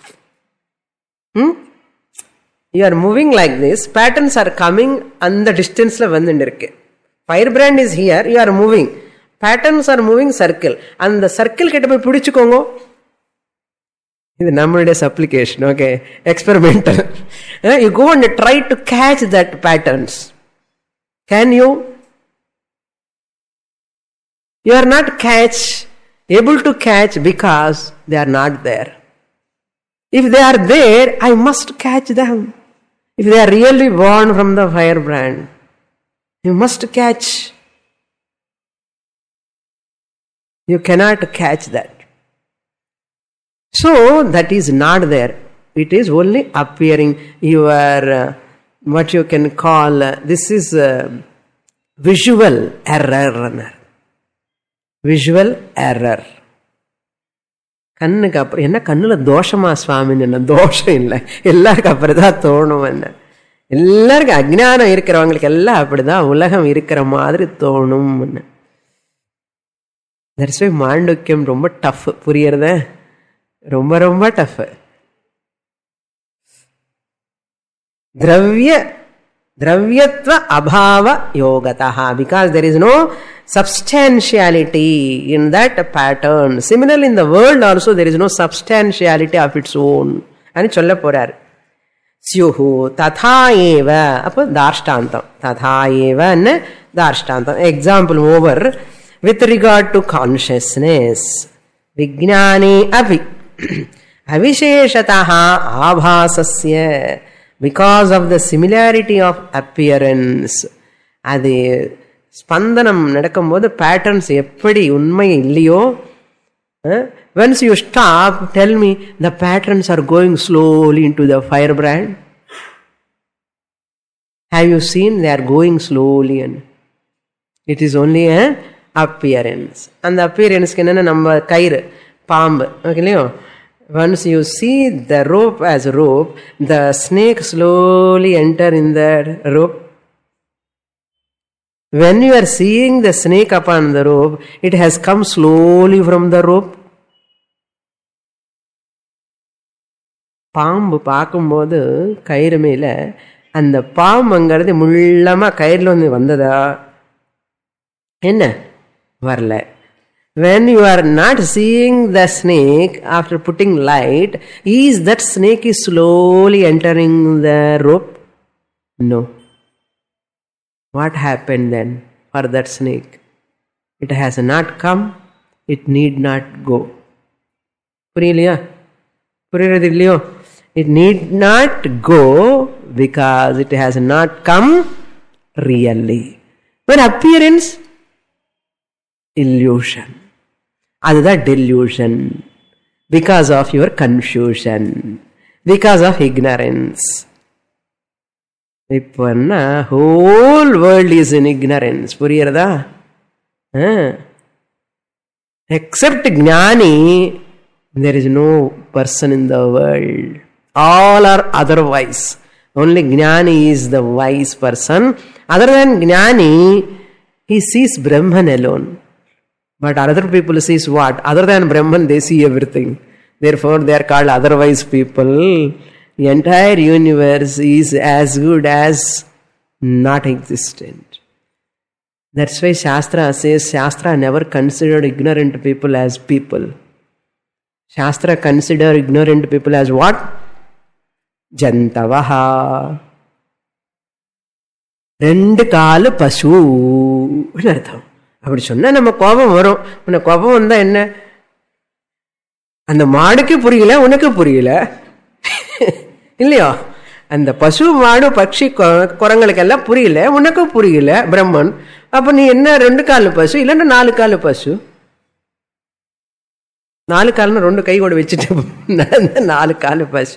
You are moving like this. Patterns are coming அந்த டிஸ்டன்ஸ்ல வந்துட்டு இருக்கு. Firebrand is here. You are moving. Patterns are moving circle. அந்த circle கிட்ட போய் பிடிச்சுக்கோங்க. இது நம்மளுடைய application. Okay, experimental. You go and try to catch that patterns. Can you? You are not able to catch because they are not there. If they are there, I must catch them. If they are really born from the firebrand, you must catch. You cannot catch that. So that is not there. It is only appearing. Your what you can call this is visual error. Visual error. கண்ணுக்கு அப்புறம் என்ன கண்ணுல தோஷமா சுவாமின்னு? என்ன தோஷம் இல்லை, எல்லாருக்கும் அப்படிதான் தோணும். என்ன எல்லாருக்கும் அஜ்ஞானம் இருக்கிறவங்களுக்கு எல்லாம் அப்படிதான் உலகம் இருக்கிற மாதிரி தோணும். தட்ஸ் வை மாண்டூக்கியம் ரொம்ப டஃப். புரியறத? ரொம்ப ரொம்ப டஃப். திரவியத்வ அபாவ Jehoaddah, because there is no substantiality in that pattern. Similarly in the world also there is no substantiality of its own ani solla porar. Syuhu tatha eva, appo darshtantam, tatha eva na darshtantam. Example over with regard to consciousness. Vijnane api avisheshataha abhasasya, because of the similarity of appearance. அது ஸ்பந்தனம் நடக்கும்போது patterns எப்படி உண்மை இல்லையோ, once you stop, tell me the patterns are going slowly into the firebrand. Have you seen? They are going slowly and it is only an appearance. அந்த appearanceக்கு என்னன்னா நம்ம கயிறு பாம்பு இல்லையோ, once you see the rope as rope, the snake slowly enter in the rope. When you are seeing the snake upon the rope, it has come slowly from the rope. பாம்பு பார்க்கும்போது கயிறு மேல அந்த பாம்புங்கிறது முள்ளமா கயிறுல வந்து வந்ததா என்ன? வரல. When you are not seeing the snake after putting light, is that snake is slowly entering the rope? No. What happened then for that snake? It has not come, it need not go. Puriyaliya? Puriradilliyo? It need not go because it has not come really. But appearance, illusion. அதுதான் delusion, because of your confusion, because of ignorance. இப்போ என்ன, whole world is in ignorance. புரியறதா? Except ஞானி, there is no person in the world. All are otherwise. Only ஞானி is the wise person. Other than ஞானி, he sees Brahman alone. But other people sees what? Other than Brahman, they see everything. Therefore, they are called otherwise people. The entire universe is as good as not existent. That's why Shastra says, Shastra never considered ignorant people as people. Shastra considered ignorant people as what? Jantavaha. ரெண்டு காலு பசு அர்த்தம். அப்படி சொன்னா நம்ம கோபம் வரும். உன்னை கோபம் வந்தா என்ன? அந்த மாடுக்கு புரியல, உனக்கு புரியல இல்லையோ? அந்த பசு மாடு பட்சி குரங்களுக்கு எல்லாம் புரியல, உனக்கு புரியல பிரம்மன். அப்ப நீ என்ன ரெண்டு காலு பசு இல்லைன்னா நாலு காலு பசு? நாலு கால்னு ரெண்டு கை கூட வச்சுட்டு நாலு காலு பசு.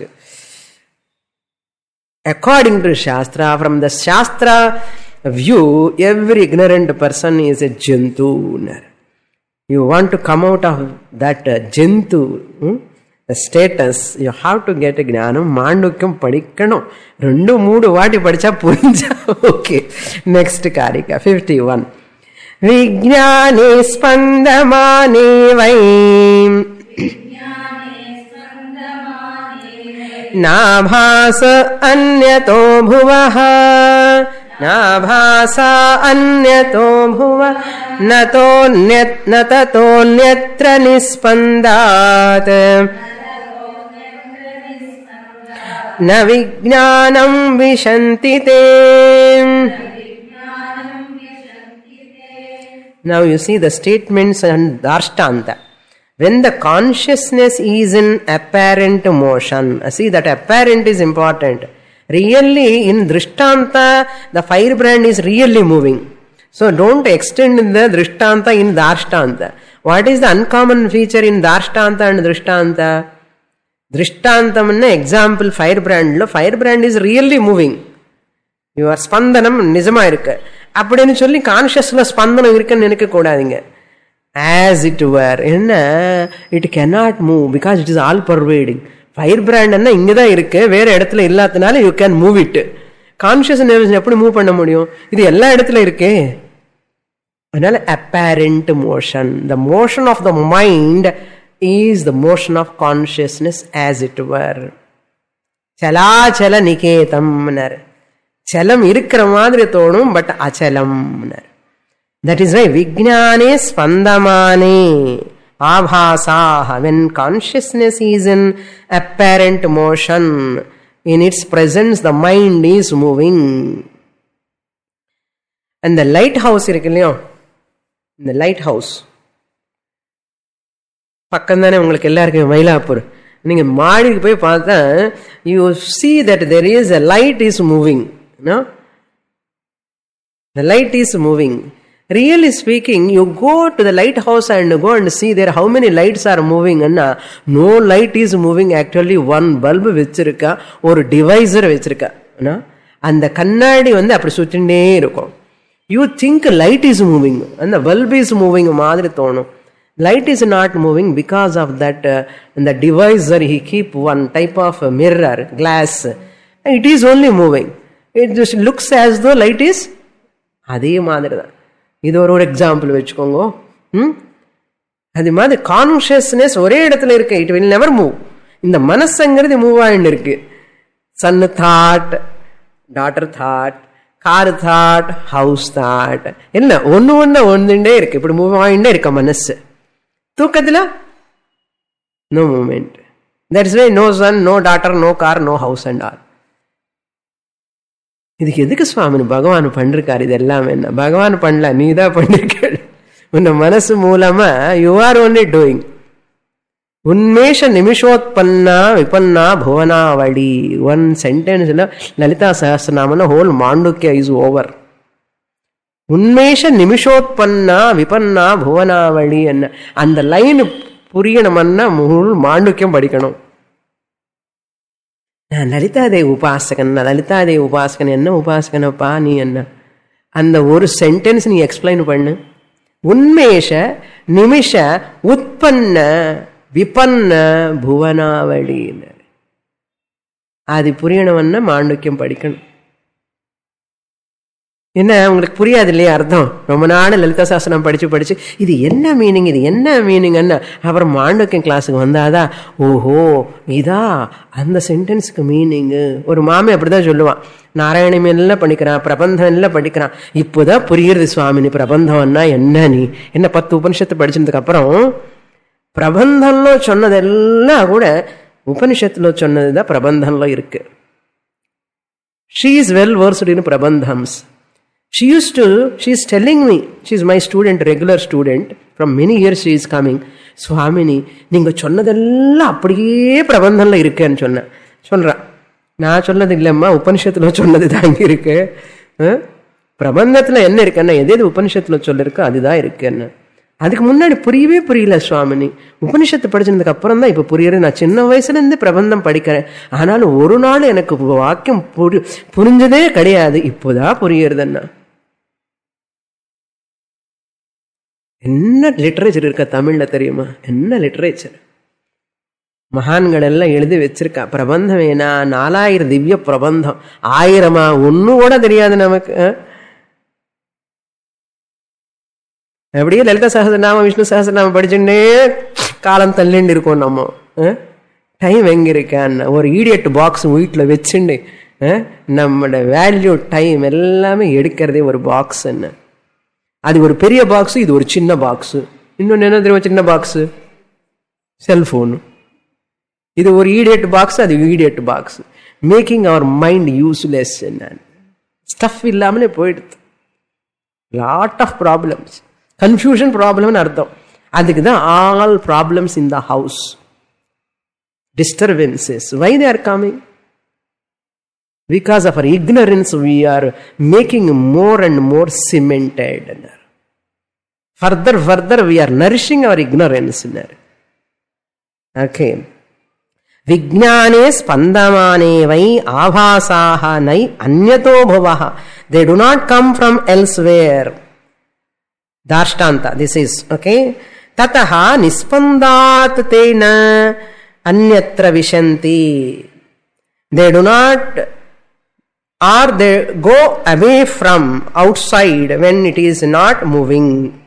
According to Shastra, from the Shastra view, every ignorant person is a Jantu. You want to come out of that Jantu the status, you have to get gnanam. Mandukyam padikkanum. Rendu moodu vaati padicha purinja. Okay. Next karika 51. Vijnane spandamane vaim nabhasa anyato bhuvaha nabhasa anyato bhuva natatonyatra nispandat na vijnanam vishantite. Now you see the statements and darshtanta. When the consciousness is in apparent motion, see that apparent is important. Really in drishtanta, the firebrand is really moving. So don't extend the drishtanta in darshtanta. What is the uncommon feature in darshtanta and drishtanta? Drishtantam example firebrand. Firebrand is really moving. Your spandanam nijama irukku. அப்படின்னு சொல்லி கான்ஷியஸ்ல ஸ்பந்தனம் இருக்குன்னு நினைக்க கூடாதுங்க. as it were. என்ன, it cannot move because it is all pervading. Fire brand இங்கதான் இருக்கு, வேற இடத்துல இல்லாதனால you can move it. Consciousness எப்படி மூவ் பண்ண முடியும்? இது எல்லா இடத்துல இருக்கே. அதனால apparent motion, the motion of the mind is the motion of consciousness as it were. சலாச்சல நிகேதம், சலம் இருக்கிற மாதிரி தோணும், பட் அச்சலம். That is why விஜ்ஞானே ஸ்பந்தமானே ஆபாசாஹ. When consciousness is in apparent motion, in its presence the mind is moving. And the lighthouse இருக்கு இல்லையோ, இந்த லைட் ஹவுஸ் பக்கம் தானே உங்களுக்கு எல்லாருக்கும் மயிலாப்பூர். நீங்க மாடிக்கு போய் பார்த்தா you see that there is a light is moving, no? The light is moving. Really speaking, you go to the lighthouse and go and see there how many lights are moving. Anna, no light is moving. Actually, one bulb vechirukka, or divisor vechirukka. And the kannadi அப்படி சுத்திண்டே இருக்கும். You think light is moving and the bulb is moving மாதிரி தோணும். Light is not moving because of that the divisor he keep one type of mirror, glass. It is only moving. It just looks as though light is. அதே மாதிரி தான். இது ஒரு example வச்சுக்கோங்க. அது மாதிரி கான்ஷியஸ்னஸ் ஒரே இடத்துல இருக்கு. It will never move. இந்த மனசுங்கிறது மூவ் ஆயின்னு இருக்கு. Son thought, daughter thought, car thought, house thought, என்ன ஒன்னுண்டே இருக்கு. இப்படி மூவ் ஆயிண்டே இருக்க மனசு. தூக்கத்துல no movement. That's why no son, no daughter, no car, no house and all. இதுக்கு எதுக்கு சுவாமி பகவான் பண்ணிருக்காரு? இது எல்லாமே என்ன பகவான் பண்ணல, நீ தான் பண்ணிருக்க. உன்ன மனசு மூலமா யூ ஆர் ஒன்லி டூயிங். உன்மேஷ நிமிஷோத்பன்னா விபன்னா புவனாவளி. ஒன் சென்டென்ஸ்ல லலிதா சஹஸ்ரநாமன ஹோல் மாண்டுக்யா இஸ் ஓவர். உன்மேஷ நிமிஷோத்பன்னா விபன்னா புவனாவளி என்ன அந்த லைன் புரியணும்னா முழு மாண்டுக்கியம் படிக்கணும். நான் லலிதாதேவி உபாசகன், லலிதாதேவி உபாசகன். என்ன உபாசகனப்பா நீ? என்ன அந்த ஒரு சென்டென்ஸ் நீ எக்ஸ்பிளைன் பண்ணு. உன்மேஷ நிமிஷ உற்பன்ன விபன்ன புவனாவளி. அது புரியணும்னா மாண்டுக்கியம் படிக்கணும். என்ன உங்களுக்கு புரியாது இல்லையா அர்த்தம்? ரொம்ப நாள் லலிதா சாஸ்திரம் படிச்சு இது என்ன மீனிங், இது என்ன மீனிங் என்ன, அப்புறம் மாண்டோக்கியம் கிளாஸுக்கு வந்தாதான் ஓஹோ இதா அந்த சென்டென்ஸுக்கு மீனிங்கு. ஒரு மாமி அப்படிதான் சொல்லுவான், நாராயணம் எல்லாம் படிக்கிறான், பிரபந்தம் எல்லாம் படிக்கிறான், இப்போதான் புரியுறது சுவாமினி பிரபந்தம்னா என்ன. நீ என்ன 10 உபனிஷத்து படிச்சதுக்கு அப்புறம் பிரபந்தம்ல சொன்னதெல்லாம் கூட உபனிஷத்துல சொன்னதுதான் பிரபந்தம்ல இருக்கு. She is well versed in prabandhams. She is telling me, she is my student, regular student, from many years she is coming. சுவாமினி நீங்க சொன்னதெல்லாம் அப்படியே பிரபந்தம்ல இருக்குன்னு சொல்றான். நான் சொன்னது இல்லம்மா, உபனிஷத்துல சொன்னது தான் இங்க இருக்கு. பிரபந்தத்துல என்ன இருக்குன்னா எது உபனிஷத்துல சொல்லிருக்கு அதுதான் இருக்குன்னு. அதுக்கு முன்னாடி புரியல சுவாமினி. உபனிஷத்து படிச்சதுக்கு அப்புறம் தான் இப்ப புரியுறது. நான் சின்ன வயசுல இருந்து பிரபந்தம் படிக்கிறேன், ஆனாலும் ஒரு நாள் எனக்கு வாக்கியம் புரிஞ்சதே கிடையாது, இப்போதான் புரியுறதுன்னா. என்ன லிட்டரேச்சர் இருக்க தமிழ்ல தெரியுமா? என்ன லிட்டரேச்சர்! மகான்கள் எல்லாம் எழுதி வச்சிருக்கா. பிரபந்தம் வேணா 4000 திவ்ய பிரபந்தம், 1000 ஒன்னு கூட தெரியாது நமக்கு. அப்படியே லலிதா சஹஸ்ரநாமம் விஷ்ணு சஹஸ்ரநாமம் படிச்சுட்டே காலம் தள்ளிண்டு இருக்கோம். நம்ம டைம் எங்க இருக்கான்னு ஒரு ஈடியட் பாக்ஸ் வீட்டில் வச்சுண்டு நம்மளோட வேல்யூ டைம் எல்லாமே எடுக்கிறதே ஒரு பாக்ஸ். என்ன அது ஒரு பெரிய பாக்ஸ், இது ஒரு சின்ன பாக்ஸ். இன்னொன்னு என்ன தெரியுமா? சின்ன பாக்ஸ் செல்போனு. இது ஒரு ஈடியட் பாக்ஸ், அது idiot box. Making our mind useless. என்ன ஸ்டஃப் இல்லாமலே போயிடுது. லாட் ஆஃப் ப்ராப்ளம்ஸ், கன்ஃபியூஷன் ப்ராப்ளம்னு அர்த்தம். அதுக்கு தான் all problems in the house, disturbances. Why they are coming? Because of our ignorance we are making more and more cemented. Further we are nourishing our ignorance. Okay. Vijnane spandamane vai abhasaha nai anyato bhavaha. They do not come from elsewhere. Darshtanta, this is, okay. Tataha nispandat tena anyatra vishanti. They do not, or they go away from outside when it is not moving.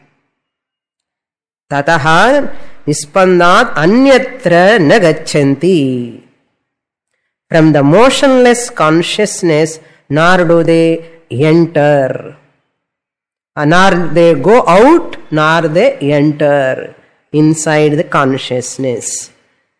Tataha nispandat anyatra na gachanti. From the motionless consciousness, nor do they enter. Nor they go out, nor they enter inside the consciousness.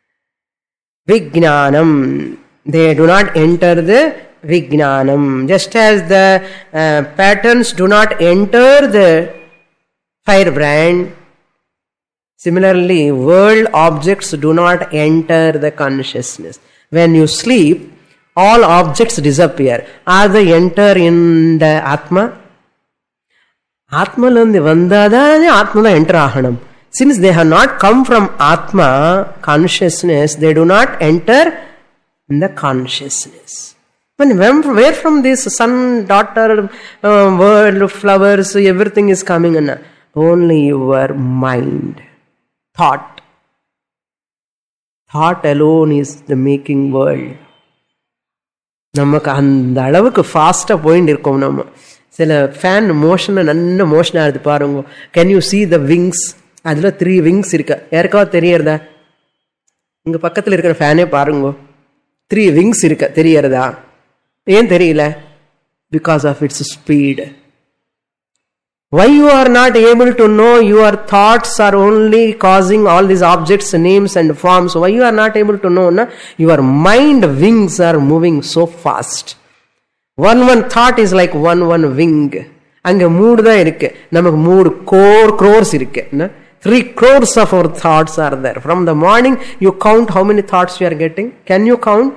Vijnanam. They do not enter the Vijnanam. Just as the patterns do not enter the firebrand, similarly, world objects do not enter the consciousness. When you sleep, all objects disappear. Are they enter in the Atma? Atmalandi vandadane Atmala enter ahanam. Since they have not come from Atma, consciousness, they do not enter in the consciousness. Where from this son, daughter, world, flowers, everything is coming in? Only your mind. Thought. Thought alone is the making world. நமக்கு அந்த அளவுக்கு ஃபாஸ்டா போயிட்டு இருக்கோம். நம்ம சில fan motion நல்ல மோஷனா இருக்கு பாருங்க. Can you see the wings? அதுல 3 wings இருக்கு. யாருக்காவது தெரியறதா? இங்க பக்கத்துல இருக்கிற ஃபேனே பாருங்க. 3 wings இருக்கு. தெரியறதா? ஏன் தெரியல? Because of its speed. Why you are not able to know your thoughts are only causing all these objects, names and forms? Why you are not able to know? Na? Your mind wings are moving so fast. One thought is like one wing. அங்க 3 தான் இருக்கு. நமக்கு 3 crores இருக்கு. 3 crores of our thoughts are there. From the morning you count how many thoughts you are getting. Can you count?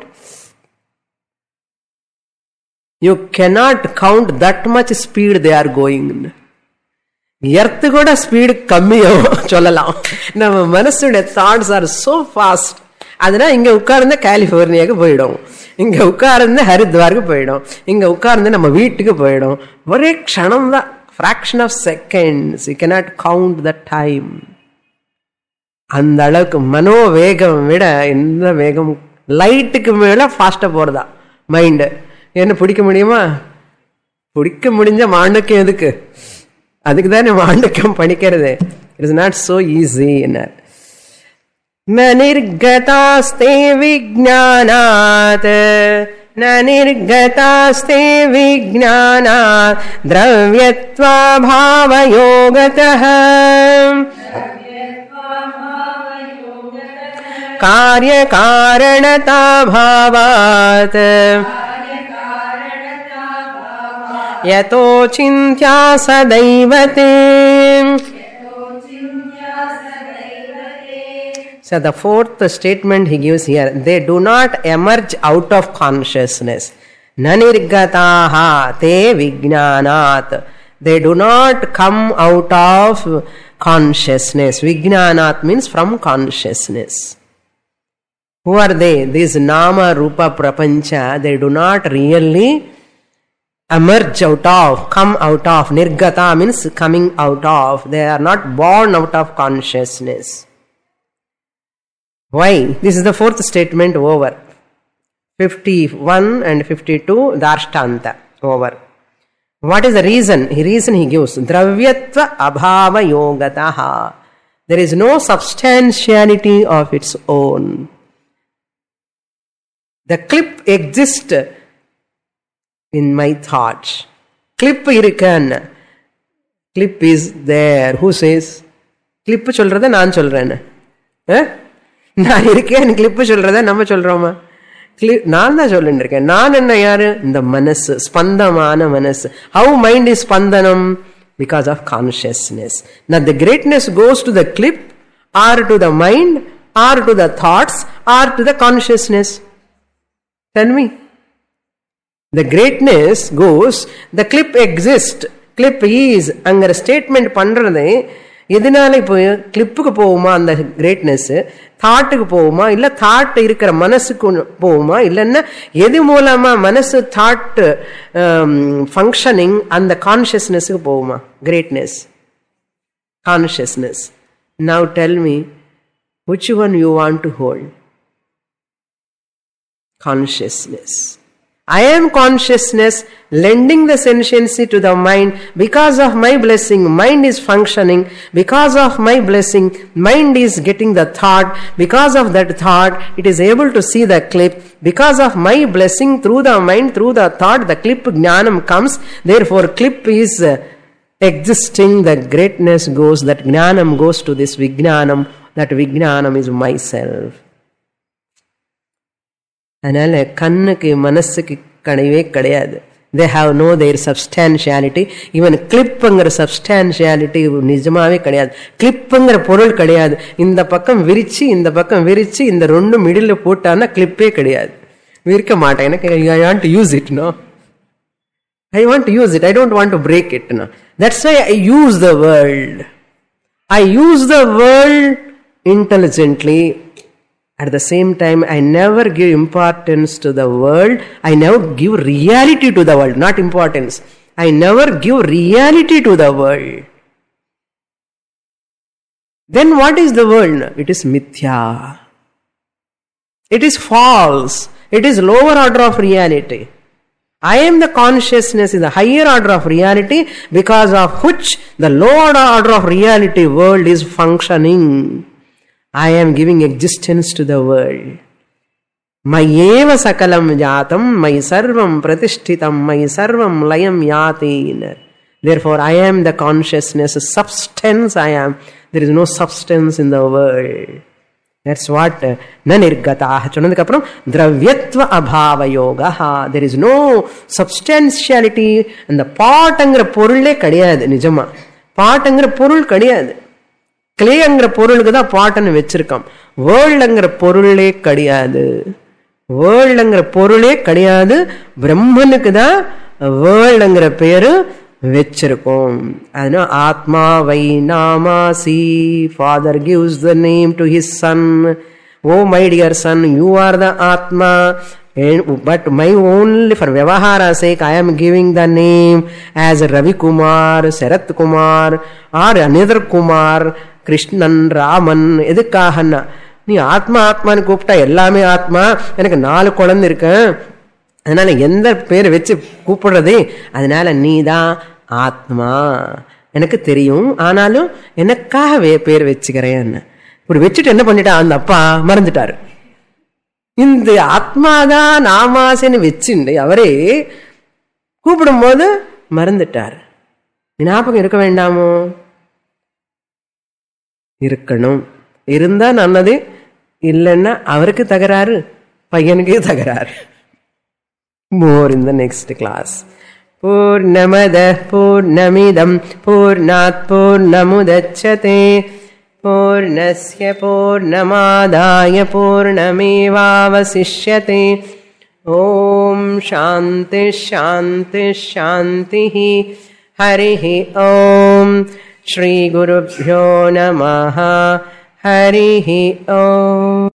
You cannot count that much speed they are going. Earth கூட speed கம்மியும் சொல்லலாம். நம்ம மனசுடைய thoughts are so fast. அதனால இங்க உட்கார்ந்து கலிபோர்னியாவுக்கு போயிடும், இங்க உட்கார்ந்து ஹரித்வாருக்கு போயிடும், இங்க உட்கார்ந்து நம்ம வீட்டுக்கு போயிடும். ஒரே க்ஷணம் தான், fraction of seconds. You cannot count the time. அந்த அளவுக்கு மனோவேகம் விட எந்த வேகம், லைட்டுக்கு மேல ஃபாஸ்டா போறதா மைண்ட். என்ன பிடிக்க முடியுமா? பிடிக்க முடிஞ்ச மாண்டக்கம் எதுக்கு? அதுக்கு தானே மாண்டக்கம் படிக்கிறது. It is not so easy. என்ன நிர்கதாஸ்தே விஜ்ஞானாத், நிர்கதாஸ்தே விஜ்ஞானாத் த்ரவ்யத்வா பாவயோகதः காரியகாரணதா பாவாத் यतो चिन्त्या सदैवते. So the fourth statement he gives here, they do not emerge out of consciousness. Nanirgataha te vijnanat. They do not come out of consciousness. Vijnanat means from consciousness. Who are they? These nama rupa prapancha, they do not really emerge out of, come out of. Nirgata means coming out of. They are not born out of consciousness. Why? This is the fourth statement over. 51 and 52 Darshtanta over. What is the reason? The reason he gives, Dravyatva abhava yogataha. There is no substantiality of its own. The clip exists in my thoughts. Clip irukana. Clip is there. Who says? Clip சொல்றத நான் சொல்றேன். நான் இருக்கேன், clip சொல்றத நம்ம சொல்றோமா? நான் தான் சொல்லிட்டு இருக்கேன். நான் என்ன யாரு? இந்த மனசு, ஸ்பந்தமான மனசு. How mind is ஸ்பந்தனம்? Because of consciousness. Now the greatness goes to the clip, or to the mind, or to the thoughts, or to the consciousness. Tell me. The greatness goes, the clip exists, clip is, அங்கிற statement பண்றது எதனால போய் கிளிப்புக்கு போகுமா? அந்த greatness தாட்டுக்கு போகுமா, இல்ல thought இருக்கிற மனசுக்கு போகுமா, இல்லைன்னா எது மூலமா மனசு தாட் ஃபங்க்ஷனிங் அந்த கான்சியஸ்னஸுக்கு போகுமா? Greatness consciousness. Now tell me, which one you want to hold? Consciousness. I am consciousness, lending the sentiency to the mind. Because of my blessing, mind is functioning. Because of my blessing, mind is getting the thought. Because of that thought, it is able to see the clip. Because of my blessing, through the mind, through the thought, the clip jnanam comes. Therefore, clip is existing. The greatness goes, that jnanam goes to this vijnanam. That vijnanam is myself. அதனால கண்ணுக்கு மனசுக்கு கிடையவே கிடையாது. They have no their substantiality. Even கிளிப்புங்கிற substantiality நிஜமாவே கிடையாது. கிளிப்புங்கிற பொருள் கிடையாது. இந்த பக்கம் விரிச்சு இந்த பக்கம் விரிச்சு இந்த ரெண்டு மிடில் போட்டான்னா கிளிப்பே கிடையாது. விரிக்க மாட்டேன். எனக்கு I want to use it, no? I want to use it. I don't want to break it, no? That's why I use the world. I use the world intelligently. At the same time, I never give importance to the world. I never give reality to the world, not importance. I never give reality to the world. Then what is the world? It is mithya. It is false. It is lower order of reality. I am the consciousness in the higher order of reality, because of which the lower order of reality world is functioning. I am giving existence to the world. Mayeva sakalam jatam, may sarvam pratishthitam, may sarvam layam yati. Therefore, I am the consciousness, substance I am. There is no substance in the world. That's what na nirgataha. Chonadikapram dravyatva abhava yogaha. There is no substantiality, and the பாட்டங்கிற பொருளே கிடையாது. நிஜமா பாட்டங்கிற பொருள் கிடையாது. கிளேங்கிற பொருளுக்கு தான் பாட்டுன்னு வச்சிருக்கோம். வேர்ல்டுங்கிற பொருளே கிடையாது. வேர்ல்டுங்கிற பொருளே கிடையாது. பிரம்மனுக்கு தான் வேர்ல்டுங்கிற பேரு வச்சிருக்கோம். அதனால ஆத்மா வை நாமாசி. Father gives the name to his son. Oh my dear son, you are the Atma. But my only for Vyavahara sake, I am giving the name as Ravi Kumar, Sarath Kumar, or another Kumar, Krishnan, Raman. எதுக்காகன்னா, நீ ஆத்மா ஆத்மான்னு கூப்பிட்டா எல்லாமே ஆத்மா. எனக்கு 4 குழந்தை இருக்கு, அதனால எந்த பேர் வச்சு கூப்பிடுறதே, அதனால நீ தான் ஆத்மா எனக்கு தெரியும், ஆனாலும் எனக்காக பேர் வச்சுக்கிறேன். இப்படி வச்சுட்டு என்ன பண்ணிட்டா, அந்த அப்பா மறந்துட்டாரு. இந்த ஆத்மாதான் நாமாசன்னு வச்சுண்டு அவரே கூப்பிடும் போது மறந்துட்டார். ஞாபகம் இருக்க வேண்டாமோ? இருக்கணும். இருந்தா நல்லது, இல்லைன்னா அவருக்கு தகராறு, பையனுக்கே தகராறு. More in the next class. Purnamada Purnamidam Purnat Purnamudachyate Purnasya Purnamadaya Purnamevavasishyate. Om Shanti Shanti Shanti. Harihi Om. Shri Gurubhyo Namaha. Harihi Om.